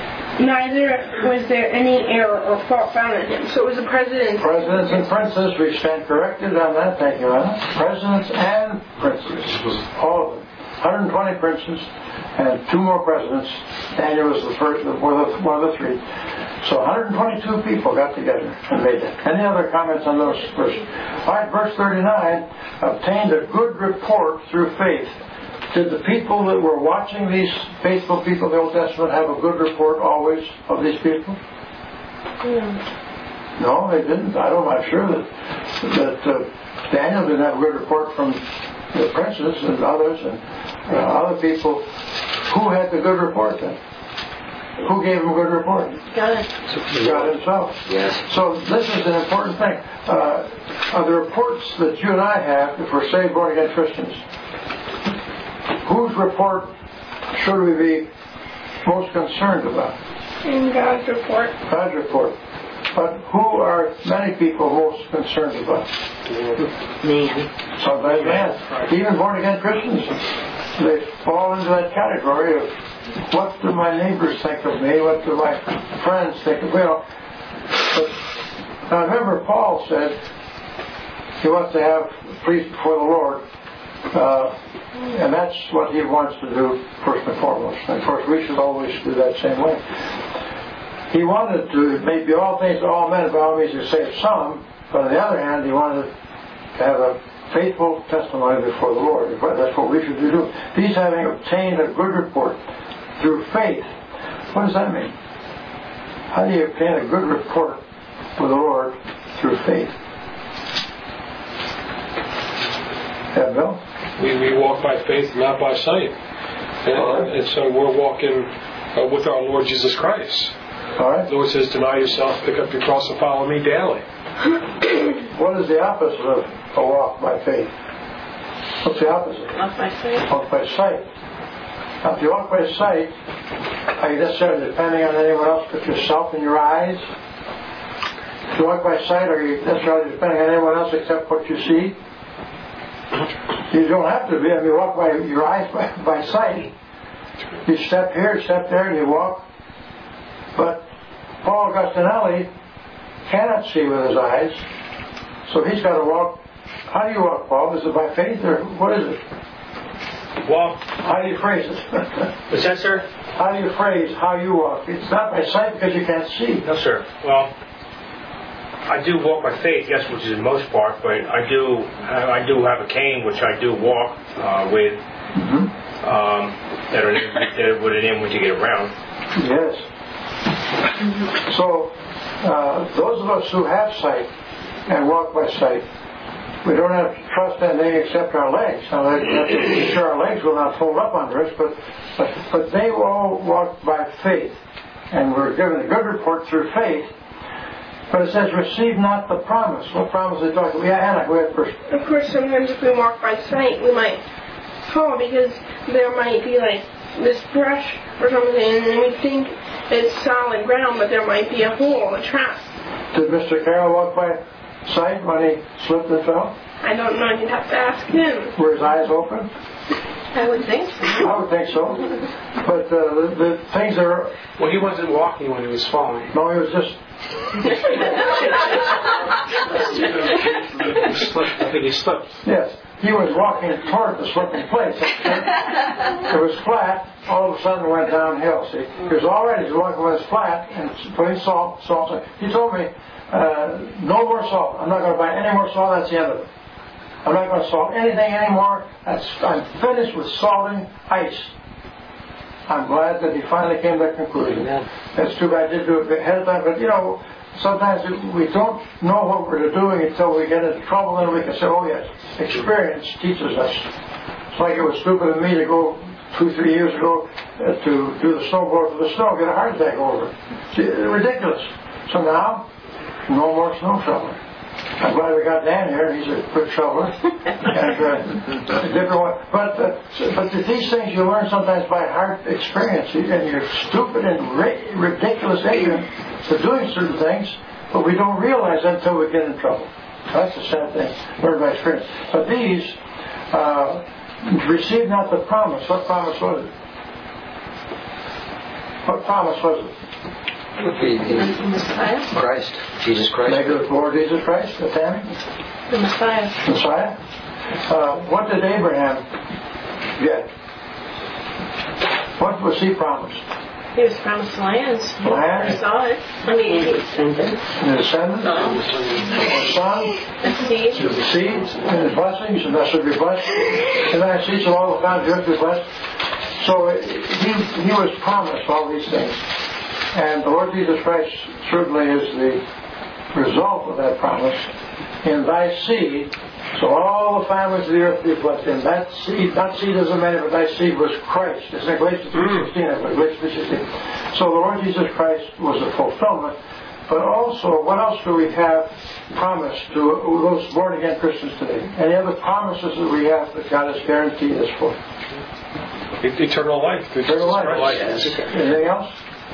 Neither was there any error or fault found in him. So it was the presidents. Presidents and princes, we stand corrected on that, thank you, Anna. Presidents and princes, all of them. one hundred twenty princes and two more presidents. Daniel was the first, one of the, one of the three. So one hundred twenty-two people got together and made that. Any other comments on those verses? All right, verse thirty-nine, obtained a good report through faith. Did the people that were watching these faithful people of the Old Testament have a good report always of these people? Yeah. No, they didn't. I don't, I'm sure that, that uh, Daniel didn't have a good report from the princes and others and uh, other people. Who had the good report then? Who gave him a good report? God. God himself. Yes. So this is an important thing. Uh, are the reports that you and I have, if we're saved, born again Christians, whose report should we be most concerned about? In God's report. God's report. But who are many people most concerned about? Man. Sometimes man. Even born again Christians, they fall into that category of what do my neighbors think of me? What do my friends think of me? You know, But now remember, Paul said he wants to have a priest before the Lord, uh, and that's what he wants to do first and foremost. And of course, we should always do that same way. He wanted to make be all things to all men, by all means to save some, but on the other hand, he wanted to have a faithful testimony before the Lord. That's what we should do. These having obtained a good report through faith. What does that mean? How do you obtain a good report with the Lord through faith? Yeah, Bill? We, we walk by faith, not by sight. And, right. and so we're walking uh, with our Lord Jesus Christ. All right. The Lord says, deny yourself, pick up your cross, and follow me daily. What is the opposite of a walk by faith? What's the opposite? Walk by sight. Walk by sight. Now, if you walk by sight, are you necessarily depending on anyone else but yourself and your eyes? If you walk by sight, are you necessarily depending on anyone else except what you see? You don't have to be. I mean, you walk by your eyes by, by sight. You step here, step there, and you walk. But Paul Augustinelli cannot see with his eyes, so he's got to walk. How do you walk, Paul? Is it by faith, or what is it? Walk. How do you phrase it? What's that, sir? How do you phrase how you walk? It's not by sight because you can't see. No, sir. Well, I do walk by faith, yes, which is in most part, but I do I do have a cane which I do walk uh, with. Mm-hmm. Um, that are that would enable me to get around. Yes. So, uh, those of us who have sight and walk by sight, we don't have to trust anything except our legs. Now, we have to be sure our legs will not fold up under us, but, but, but they all walk by faith. And we're given a good report through faith. But it says, receive not the promise. What promise is it talking about? Yeah, Anna, go ahead first. Of course, sometimes if we walk by sight, we might fall because there might be like this brush or something, and we think it's solid ground, but there might be a hole, a trap. Did Mister Carroll walk by sight when he slipped and fell? I don't know. You'd have to ask him. Were his eyes open? I would think so. I would think so. But uh, the, the things that are... Well, he wasn't walking when he was falling. No, he was just... I think he slipped. Yes. He was walking toward the slipping place. It was flat. All of a sudden it went downhill. See, he was already walking when it was flat and putting salt, salt. He told me, uh, no more salt. I'm not going to buy any more salt. That's the end of it. I'm not going to salt anything anymore. That's, I'm finished with salting ice. I'm glad that he finally came to that conclusion. Yeah. That's too bad I did do it ahead of time, but you know, sometimes we don't know what we're doing until we get into trouble, and we can say, oh yes, experience teaches us. It's like it was stupid of me to go two, three years ago uh, to do the snowboard for the snow, get a heart attack over it. See, it's ridiculous. So now, no more snow shoveling. I'm glad we got Dan here. He's a good shoveler. and, uh, a different one. But, uh, but these things you learn sometimes by hard experience. And you're stupid and ri- ridiculous ignorant for doing certain things, but we don't realize that until we get in trouble. That's a sad thing. Learned by experience. But these, uh, receive not the promise. What promise was it? What promise was it? Would be The Messiah? Christ, Jesus Christ. Maybe the Lord Jesus Christ, the Tammy? The Messiah. Messiah? Uh, what did Abraham get? What was he promised? He was promised land. Land? He saw it. I mean, descendants. The descendants? Son. The son? The seed. The seeds and his blessings, and that should be blessed. And then I see so all the found earth be blessed. So he, he was promised all these things. And the Lord Jesus Christ certainly is the result of that promise. In thy seed, so all the families of the earth be blessed. In that seed, that seed doesn't matter, but thy seed was Christ. It's in Galatians three sixteen. Galatians three sixteen. So the Lord Jesus Christ was a fulfillment. But also, what else do we have promised to those born again Christians today? Any other promises that we have that God has guaranteed us for? Eternal life. Eternal life. Yes. Anything else?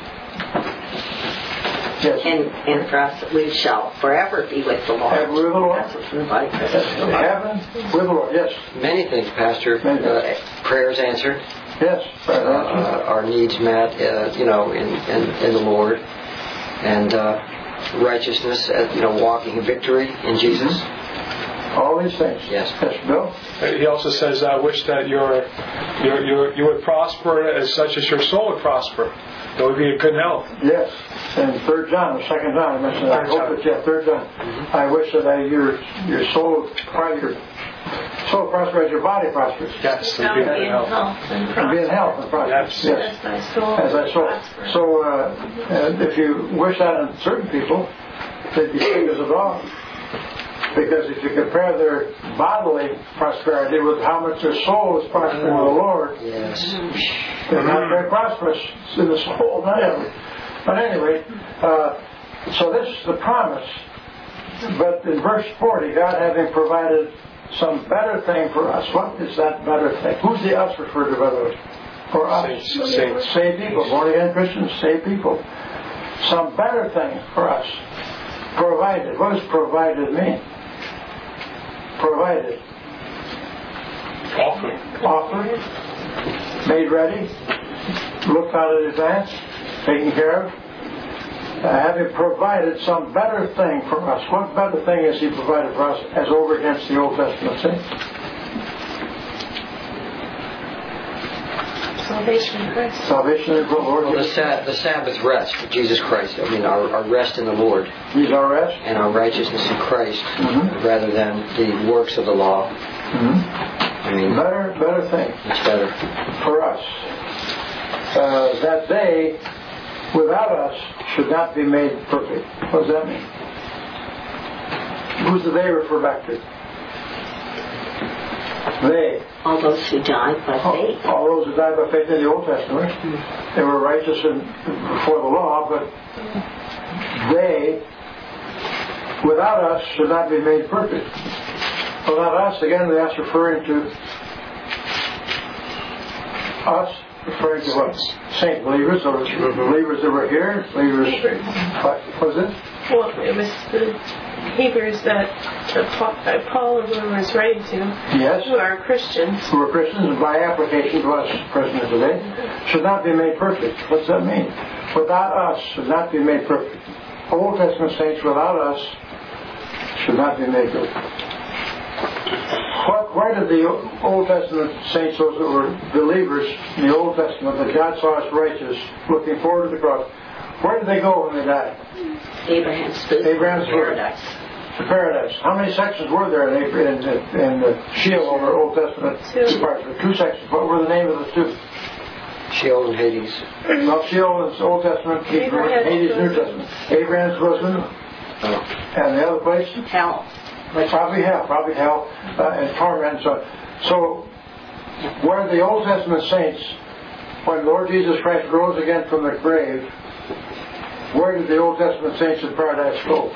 Yes. And, and for us, we shall forever be with the Lord. And with the Lord. That's what's in the Bible. Heaven with the Lord, yes. Many things, Pastor. Many uh, prayers answered. Yes. Uh, our needs met, uh, you know, in, in, in the Lord. And uh, righteousness, uh, you know, walking in victory in Jesus. All these things. Yes. Yes, Bill? He also says, I wish that your, your, your, you would prosper as such as your soul would prosper. That would be in good health. Yes. And Third John, or Second John, I mentioned that. I hope it's, yeah, Third John. Mm-hmm. I wish that I, your your soul, your soul prospers, your body prospers. Yes. So be in health and prosper. Be in health and prosper. Yes. Yes. As thy soul As I soul. prosper. So, uh, if you wish that on certain people, they'd be sick as a dog. Because if you compare their bodily prosperity with how much their soul is prospering in the Lord, yes. they're not very prosperous in the soul, not ever. But anyway, uh, so this is the promise. But in verse forty, God having provided some better thing for us. What is that better thing? Who's the us referred to, by the way? For us. Saints. Saints. Saved people. Born again Christians, saved people. Some better thing for us. Provided. What does provided mean? Provided. Offered. Offered. Made ready. Looked out in advance. Taken care of. Uh, having provided some better thing for us. What better thing has He provided for us as over against the Old Testament saints? Salvation in Christ. Salvation in the Lord. Well, the, sa- the Sabbath rest of Jesus Christ. I mean, our, our rest in the Lord. He's our rest. And our righteousness in Christ, Mm-hmm. rather than the works of the law. Mm-hmm. I mean, better, better thing. It's better for us. Uh, that they, without us, should not be made perfect. What does that mean? Who's the they refer back to? They. All those who died by faith. All, all those who died by faith in the Old Testament. Mm-hmm. They were righteous in, before the law, but they, without us, should not be made perfect. Without us, again, that's referring to us, referring to what? Saint believers, or mm-hmm. believers that were here, believers. What was it? Well, it was the Hebrews that uh, Paul was writing to, yes. who are Christians. Who are Christians, and by application to us, present today, should not be made perfect. What's that mean? Without us, should not be made perfect. Old Testament saints, without us, should not be made perfect. What, why did the Old Testament saints, those that were believers in the Old Testament, that God saw us righteous, looking forward to the cross, where did they go when they died? Abraham's bosom. Abraham's paradise. The paradise. How many sections were there in, in, in, in the Sheol or Old Testament parts? Two sections. What were the name of the two? Sheol and Hades. Well, Sheol is Old Testament, Hades New Testament. Abraham's bosom, oh. and the other place? Hell. Probably hell, probably hell, uh, and torment. So, so, where the Old Testament saints, when Lord Jesus Christ rose again from the grave, where did the Old Testament saints in paradise go?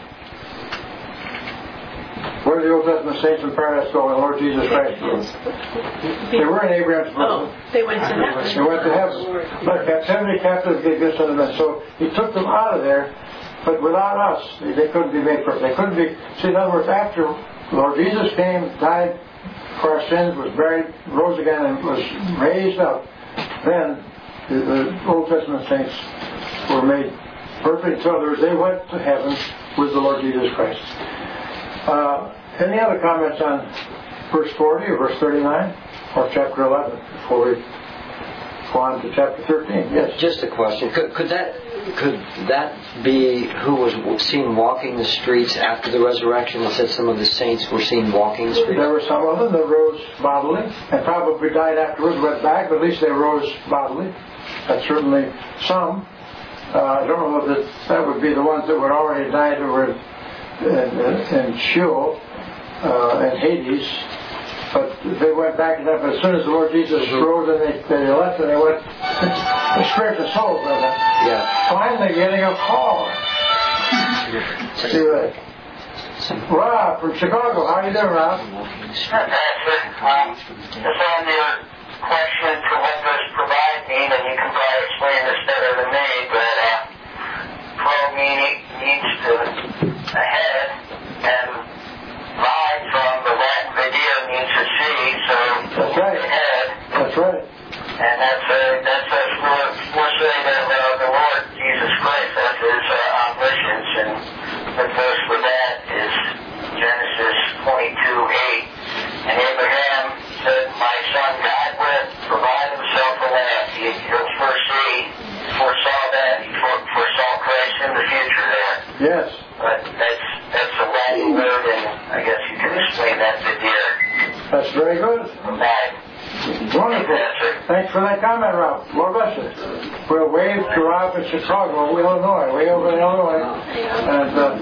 Where did the Old Testament saints in paradise go when Lord Jesus Christ rose? They were in Abraham's bosom. Oh, they went to heaven. They went to heaven. But captivity, captive gave gifts unto men. So He took them out of there. But without us, they couldn't be made perfect. They couldn't be. See, in other words, after Lord Jesus came, died for our sins, was buried, rose again, and was raised up, then the, the Old Testament saints were made perfect. So, in other words, they went to heaven with the Lord Jesus Christ. Uh, any other comments on verse forty or verse thirty-nine or chapter eleven before we go on to chapter thirteen? Yes. Just a question. Could, could that could that be who was seen walking the streets after the resurrection? It said some of the saints were seen walking the streets. There were some of them that rose bodily and probably died afterwards, went back, but at least they rose bodily. That's certainly some. Uh, I don't know whether that would be the ones that were already died or were in, in Sheol uh, and Hades. But they went back and up as soon as the Lord Jesus mm-hmm. rose and they, they left and they went the spirit and soul of them. Yeah. Finally getting a call. See that? Rob from Chicago. How are you doing, Rob? That's it. Um, just on your question to what does provide mean, and you can probably explain this better than me, but uh, pro meaning needs to ahead and ride from the Latin video means to see, so that's right. Ahead. That's right. And that's a, that's a, we're, we're saying that uh, the Lord Jesus Christ, that's His uh, omniscience and Yes. But that's that's a Latin word, and I guess you can explain that to deer. That's very good. Provide. Wonderful. Thanks for that comment, Ralph. Lord bless you. We'll wave to Ralph in Chicago, Illinois, way over in Illinois. And uh,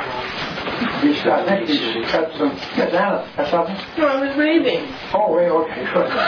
he's, I think he's got some. Yes, Anna, that's something? No, I was waving. Oh, wait, okay,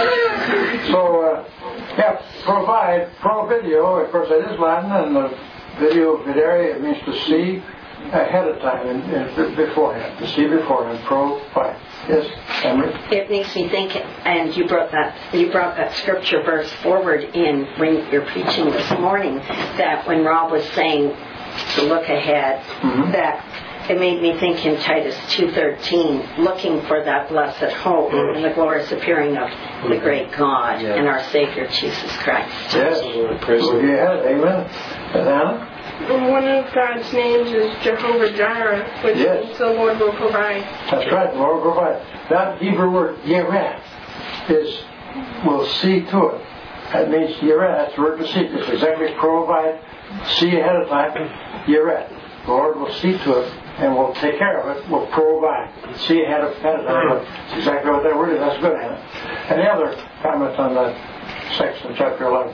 good. So, uh, yeah, provide, pro video, of course, that is Latin, and the video videre, it means to see ahead of time and, and beforehand, to see beforehand, provide. Yes, Henry? It makes me think, and you brought that you brought that scripture verse forward in when you're preaching this morning, that when Rob was saying to look ahead, mm-hmm. that it made me think in Titus two thirteen, looking for that blessed hope mm-hmm. and the glorious appearing of mm-hmm. the great God yeah. and our Savior Jesus Christ. Yes, yeah, amen. And Anna? One of God's names is Jehovah Jireh, which yes. means the Lord will provide. That's right, the Lord will provide. That Hebrew word, Yereh, is, will see to it. That means Yereh, that's the word to see. It's exactly provide, see ahead of time, Yereh. The Lord will see to it and will take care of it, will provide. See ahead of, ahead of time. That's exactly what that word is. That's good, Hannah. Any other comments on that section of chapter eleven?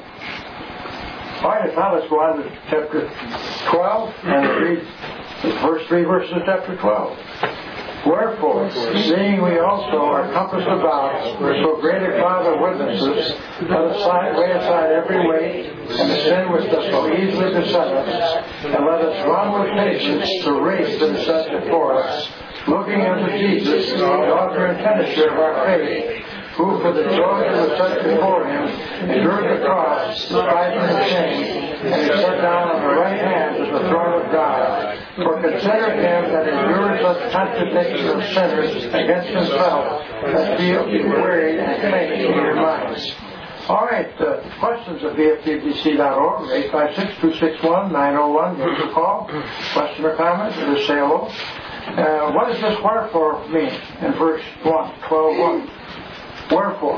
All right, now let's go on to chapter twelve and read the first three verses of chapter twelve. Wherefore, seeing we also are compassed about with so great a cloud of witnesses, let us lay aside every weight and the sin which does so easily beset us, and let us run with patience the race that is set before us, looking unto Jesus, the author and finisher of our faith, who for the joy that was set before him endured the cross, despising the shame, and is set down on the right hand of the throne of God. For consider him that endures such contradiction of sinners against himself, that feel wearied and faint in your minds. All right, uh, questions at B F T B C dot org, eight five six, two six one, nine oh one, give us a call. Question or comment, just say hello. Uh, what does this wherefore mean in verse one, twelve one? Wherefore?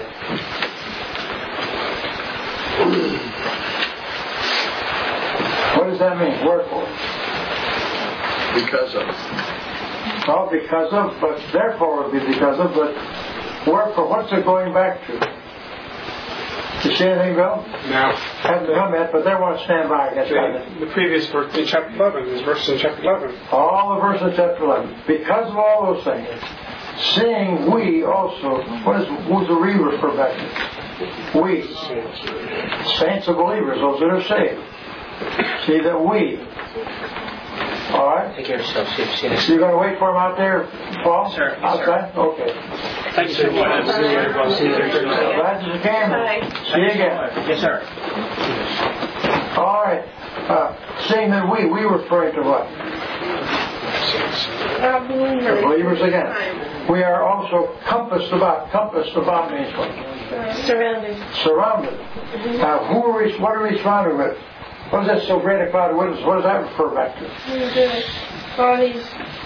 What does that mean? Wherefore? Because of. Well, because of, but therefore would be because of, but wherefore? What's it going back to? You see anything, Bill? No. Haven't come yet, but they want to stand by, I guess. The, the previous verse in chapter eleven, there's verses in chapter eleven. All the verses in chapter eleven. Because of all those things. Seeing we also, what is, who's the we refer back to? We. Saints and believers, those that are saved. See that we. Alright? Take care of yourself. See, see so you're going to wait for him out there, Paul? Sir. Outside? Sir. Okay. Thank you so much. Glad you came. See you again. Yes, sir. Alright. Uh, seeing that we, we referring to what? Uh, believers. The believers again. We are also compassed about. Compassed about means what? Surrounded. Surrounded. Mm-hmm. Now, who are we, what are we surrounded with? What is that so great a cloud of witnesses? What does that refer back to? All these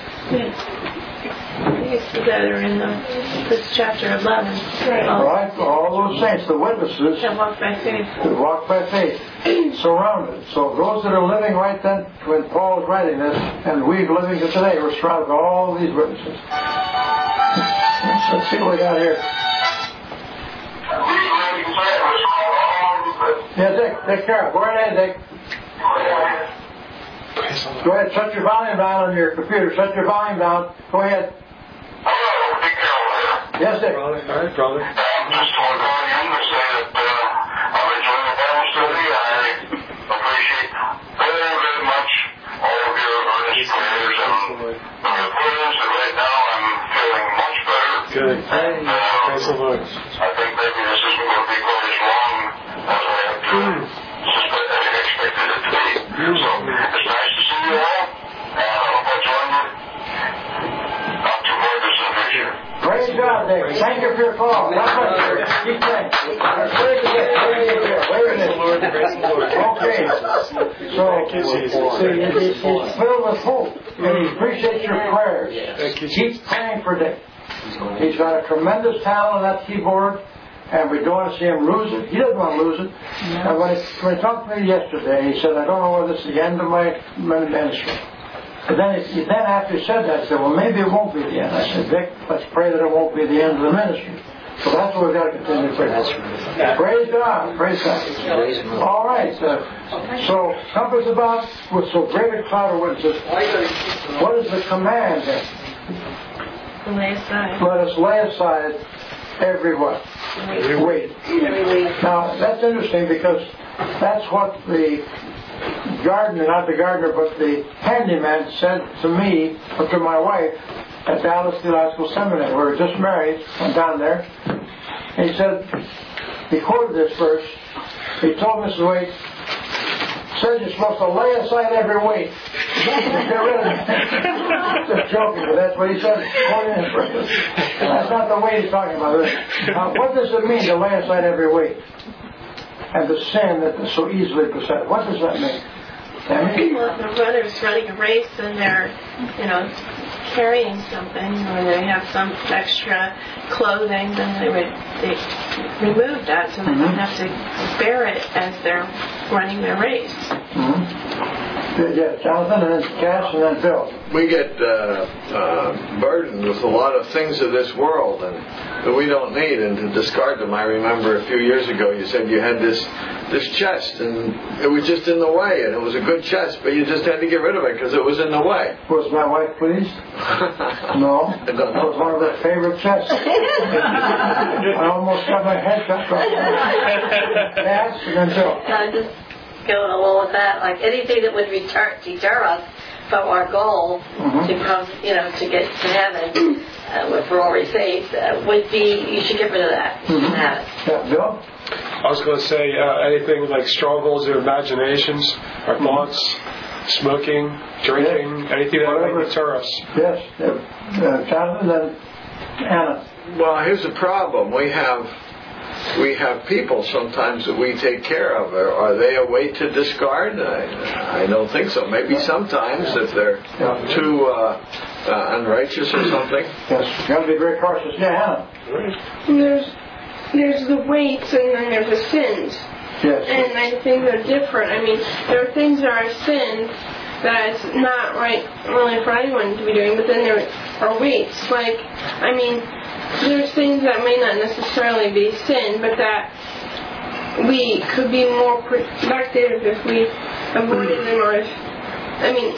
things together in the, this chapter eleven. Right. All right. All those saints, the witnesses. That walk by faith. That walk by faith. Surrounded. So those that are living right then, when Paul was writing this, and we living to today, we're surrounded by all these witnesses. Let's, let's see what we got here. Yeah, Dick. Dick Carroll. Go right ahead, Dick. Go ahead. Shut your volume down on your computer. Shut your volume down. Go ahead. Hello, Dick Carroll. Yes, Dick. All right, brother. I'm just calling on you to say that uh, I'm enjoying the Bible study. I appreciate very, very much all of your earnest prayers and your prayers. And right now I'm feeling much better. Good. And, uh, Thanks so much. I think maybe this isn't going to be quite as long as I have to Mm. suspect I expected it to be. Mm. So it's nice to see you all. And I hope I join you not too far distant future. Great job, Dick. Thank you for your call. Not much here. Keep playing. Wait a minute. Wait a minute. Okay. So, see, he's filled with hope. And he appreciates your prayers. Keep praying for Dick. He's got a tremendous talent on that keyboard, and we don't want to see him lose it. He doesn't want to lose it. And when he, when he talked to me yesterday, he said, I don't know whether this is the end of my ministry. But then, he, then after he said that, he said, well, maybe it won't be the end. I said, Vic, let's pray that it won't be the end of the ministry. So that's what we've got to continue to pray for. Praise God. Praise God. All right. Uh, so, compass about with so great a cloud of witnesses. What is the command then? Lay aside. Let us lay aside every what? Every weight. Now, that's interesting because that's what the gardener, not the gardener, but the handyman said to me, or to my wife, at Dallas Theological Seminary. We were just married, went down there. And he said, he quoted this verse. He told Missus Waite, said you're supposed to lay aside every weight. Get rid of it. Just joking, but that's what he said. That's not the weight he's talking about. Now, what does it mean to lay aside every weight? And the sin that is so easily beset. What does that mean? Tammy? Well, the runner's running a race and they're, you know, carrying something, or they have some extra clothing, then they would they remove that so they mm-hmm. don't have to bear it as they're running their race. Mm-hmm. Yeah, Jonathan, and then Cass, and then Bill. We get uh, uh, burdened with a lot of things of this world and that we don't need, and to discard them. I remember a few years ago you said you had this this chest, and it was just in the way, and it was a good chest, but you just had to get rid of it because it was in the way. Was my wife pleased? No. I don't know. That was one of her favorite chests. I almost got my head cut off. Cass, and then Bill. I'm just going along with that. Like anything that would deter, deter us from our goal mm-hmm. to come, you know, to get to heaven, uh, if we're already saved, uh, would be, you should get rid of that. Mm-hmm. Have it. Yeah, Bill? I was going to say uh, anything like strongholds or imaginations, our thoughts, smoking, drinking, yes. anything that Whatever. might deter us. Yes. Uh, Jonathan, then Anna. Well, here's the problem. We have we have people sometimes that we take care of. Are, are they a weight to discard? I, I don't think so. Maybe sometimes if they're yeah. too uh, uh, unrighteous or something. Yes, you've got to be very cautious. Yeah, Anna. And there's there's the weights and then there's the sins. Yes. And I think they're different. I mean, there are things that are sins that it's not right really for anyone to be doing, but then there are weights. Like, I mean, there's things that may not necessarily be sin, but that we could be more productive if we avoided them, or if, I mean,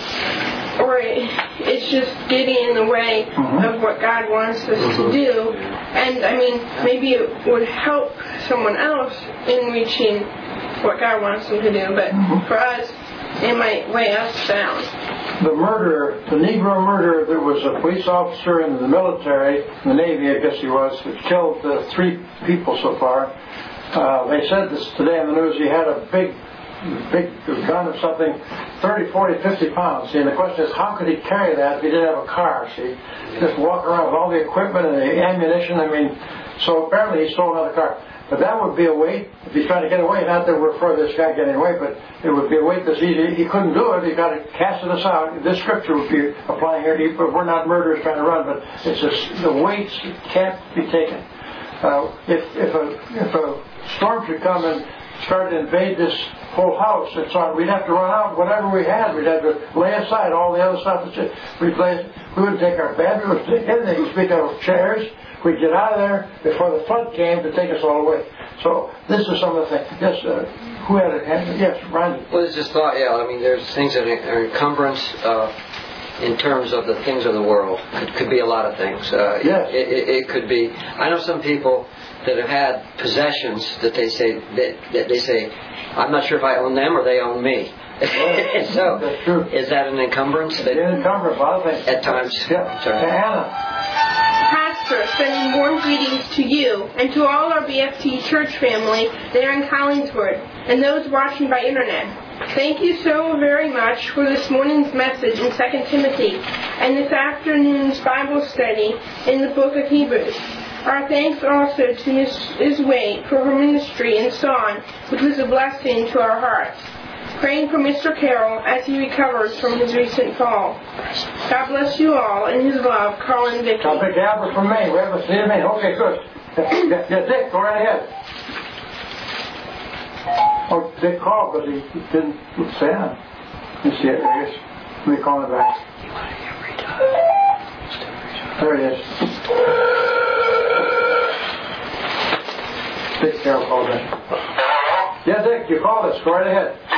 or it's just getting in the way mm-hmm. of what God wants us mm-hmm. to do. And, I mean, maybe it would help someone else in reaching what God wants them to do, but mm-hmm. for us, it might weigh us down. The murderer, the Negro murderer that was a police officer in the military, the Navy I guess he was, that killed uh, three people so far. Uh, they said this today in the news, he had a big big gun of something, thirty, forty, fifty pounds. See, and the question is, how could he carry that if he didn't have a car? See, just walk around with all the equipment and the ammunition. I mean, so apparently he stole another car. But that would be a weight, if he's trying to get away, not that we're for this guy getting away, but it would be a weight that's easy. He couldn't do it. He got to cast it aside. This scripture would be applying here. We're not murderers trying to run, but it's just the weights can't be taken. Uh, if, if, a, if a storm should come and start to invade this whole house, and so we'd have to run out whatever we had. We'd have to lay aside all the other stuff. We'd lay, we wouldn't take our bed. We wouldn't take anything. We'd take our chairs. We'd get out of there before the flood came to take us all away. So this is some of the things. Yes, uh, who had it? Yes, Randy. Well, it's just thought, yeah, I mean, there's things that are encumbrance uh, in terms of the things of the world. It could be a lot of things. Uh, yes. It, it, it could be, I know some people that have had possessions that they say, that, that they say, I'm not sure if I own them or they own me. Right. So, that's true. Is that an encumbrance? That, an encumbrance, a lot of things. At times. Yeah. Sorry. Anna. Pastor, sending warm greetings to you and to all our B F T church family there in Collingswood and those watching by internet. Thank you so very much for this morning's message in Second Timothy and this afternoon's Bible study in the book of Hebrews. Our thanks also to Miz Waite for her ministry and song, which was a blessing to our hearts. Praying for Mister Carroll as he recovers from his recent fall. God bless you all in His love, Carl and Vicki. I'll pick Albert from Maine. We haven't seen him in. Okay, good. Yeah, yeah, Dick, go right ahead. Oh, Dick called, but he, he didn't say on. You see it, I guess. Let me call it back. There it is. Dick Carroll called in. Yeah, Dick, you called us. Go right ahead.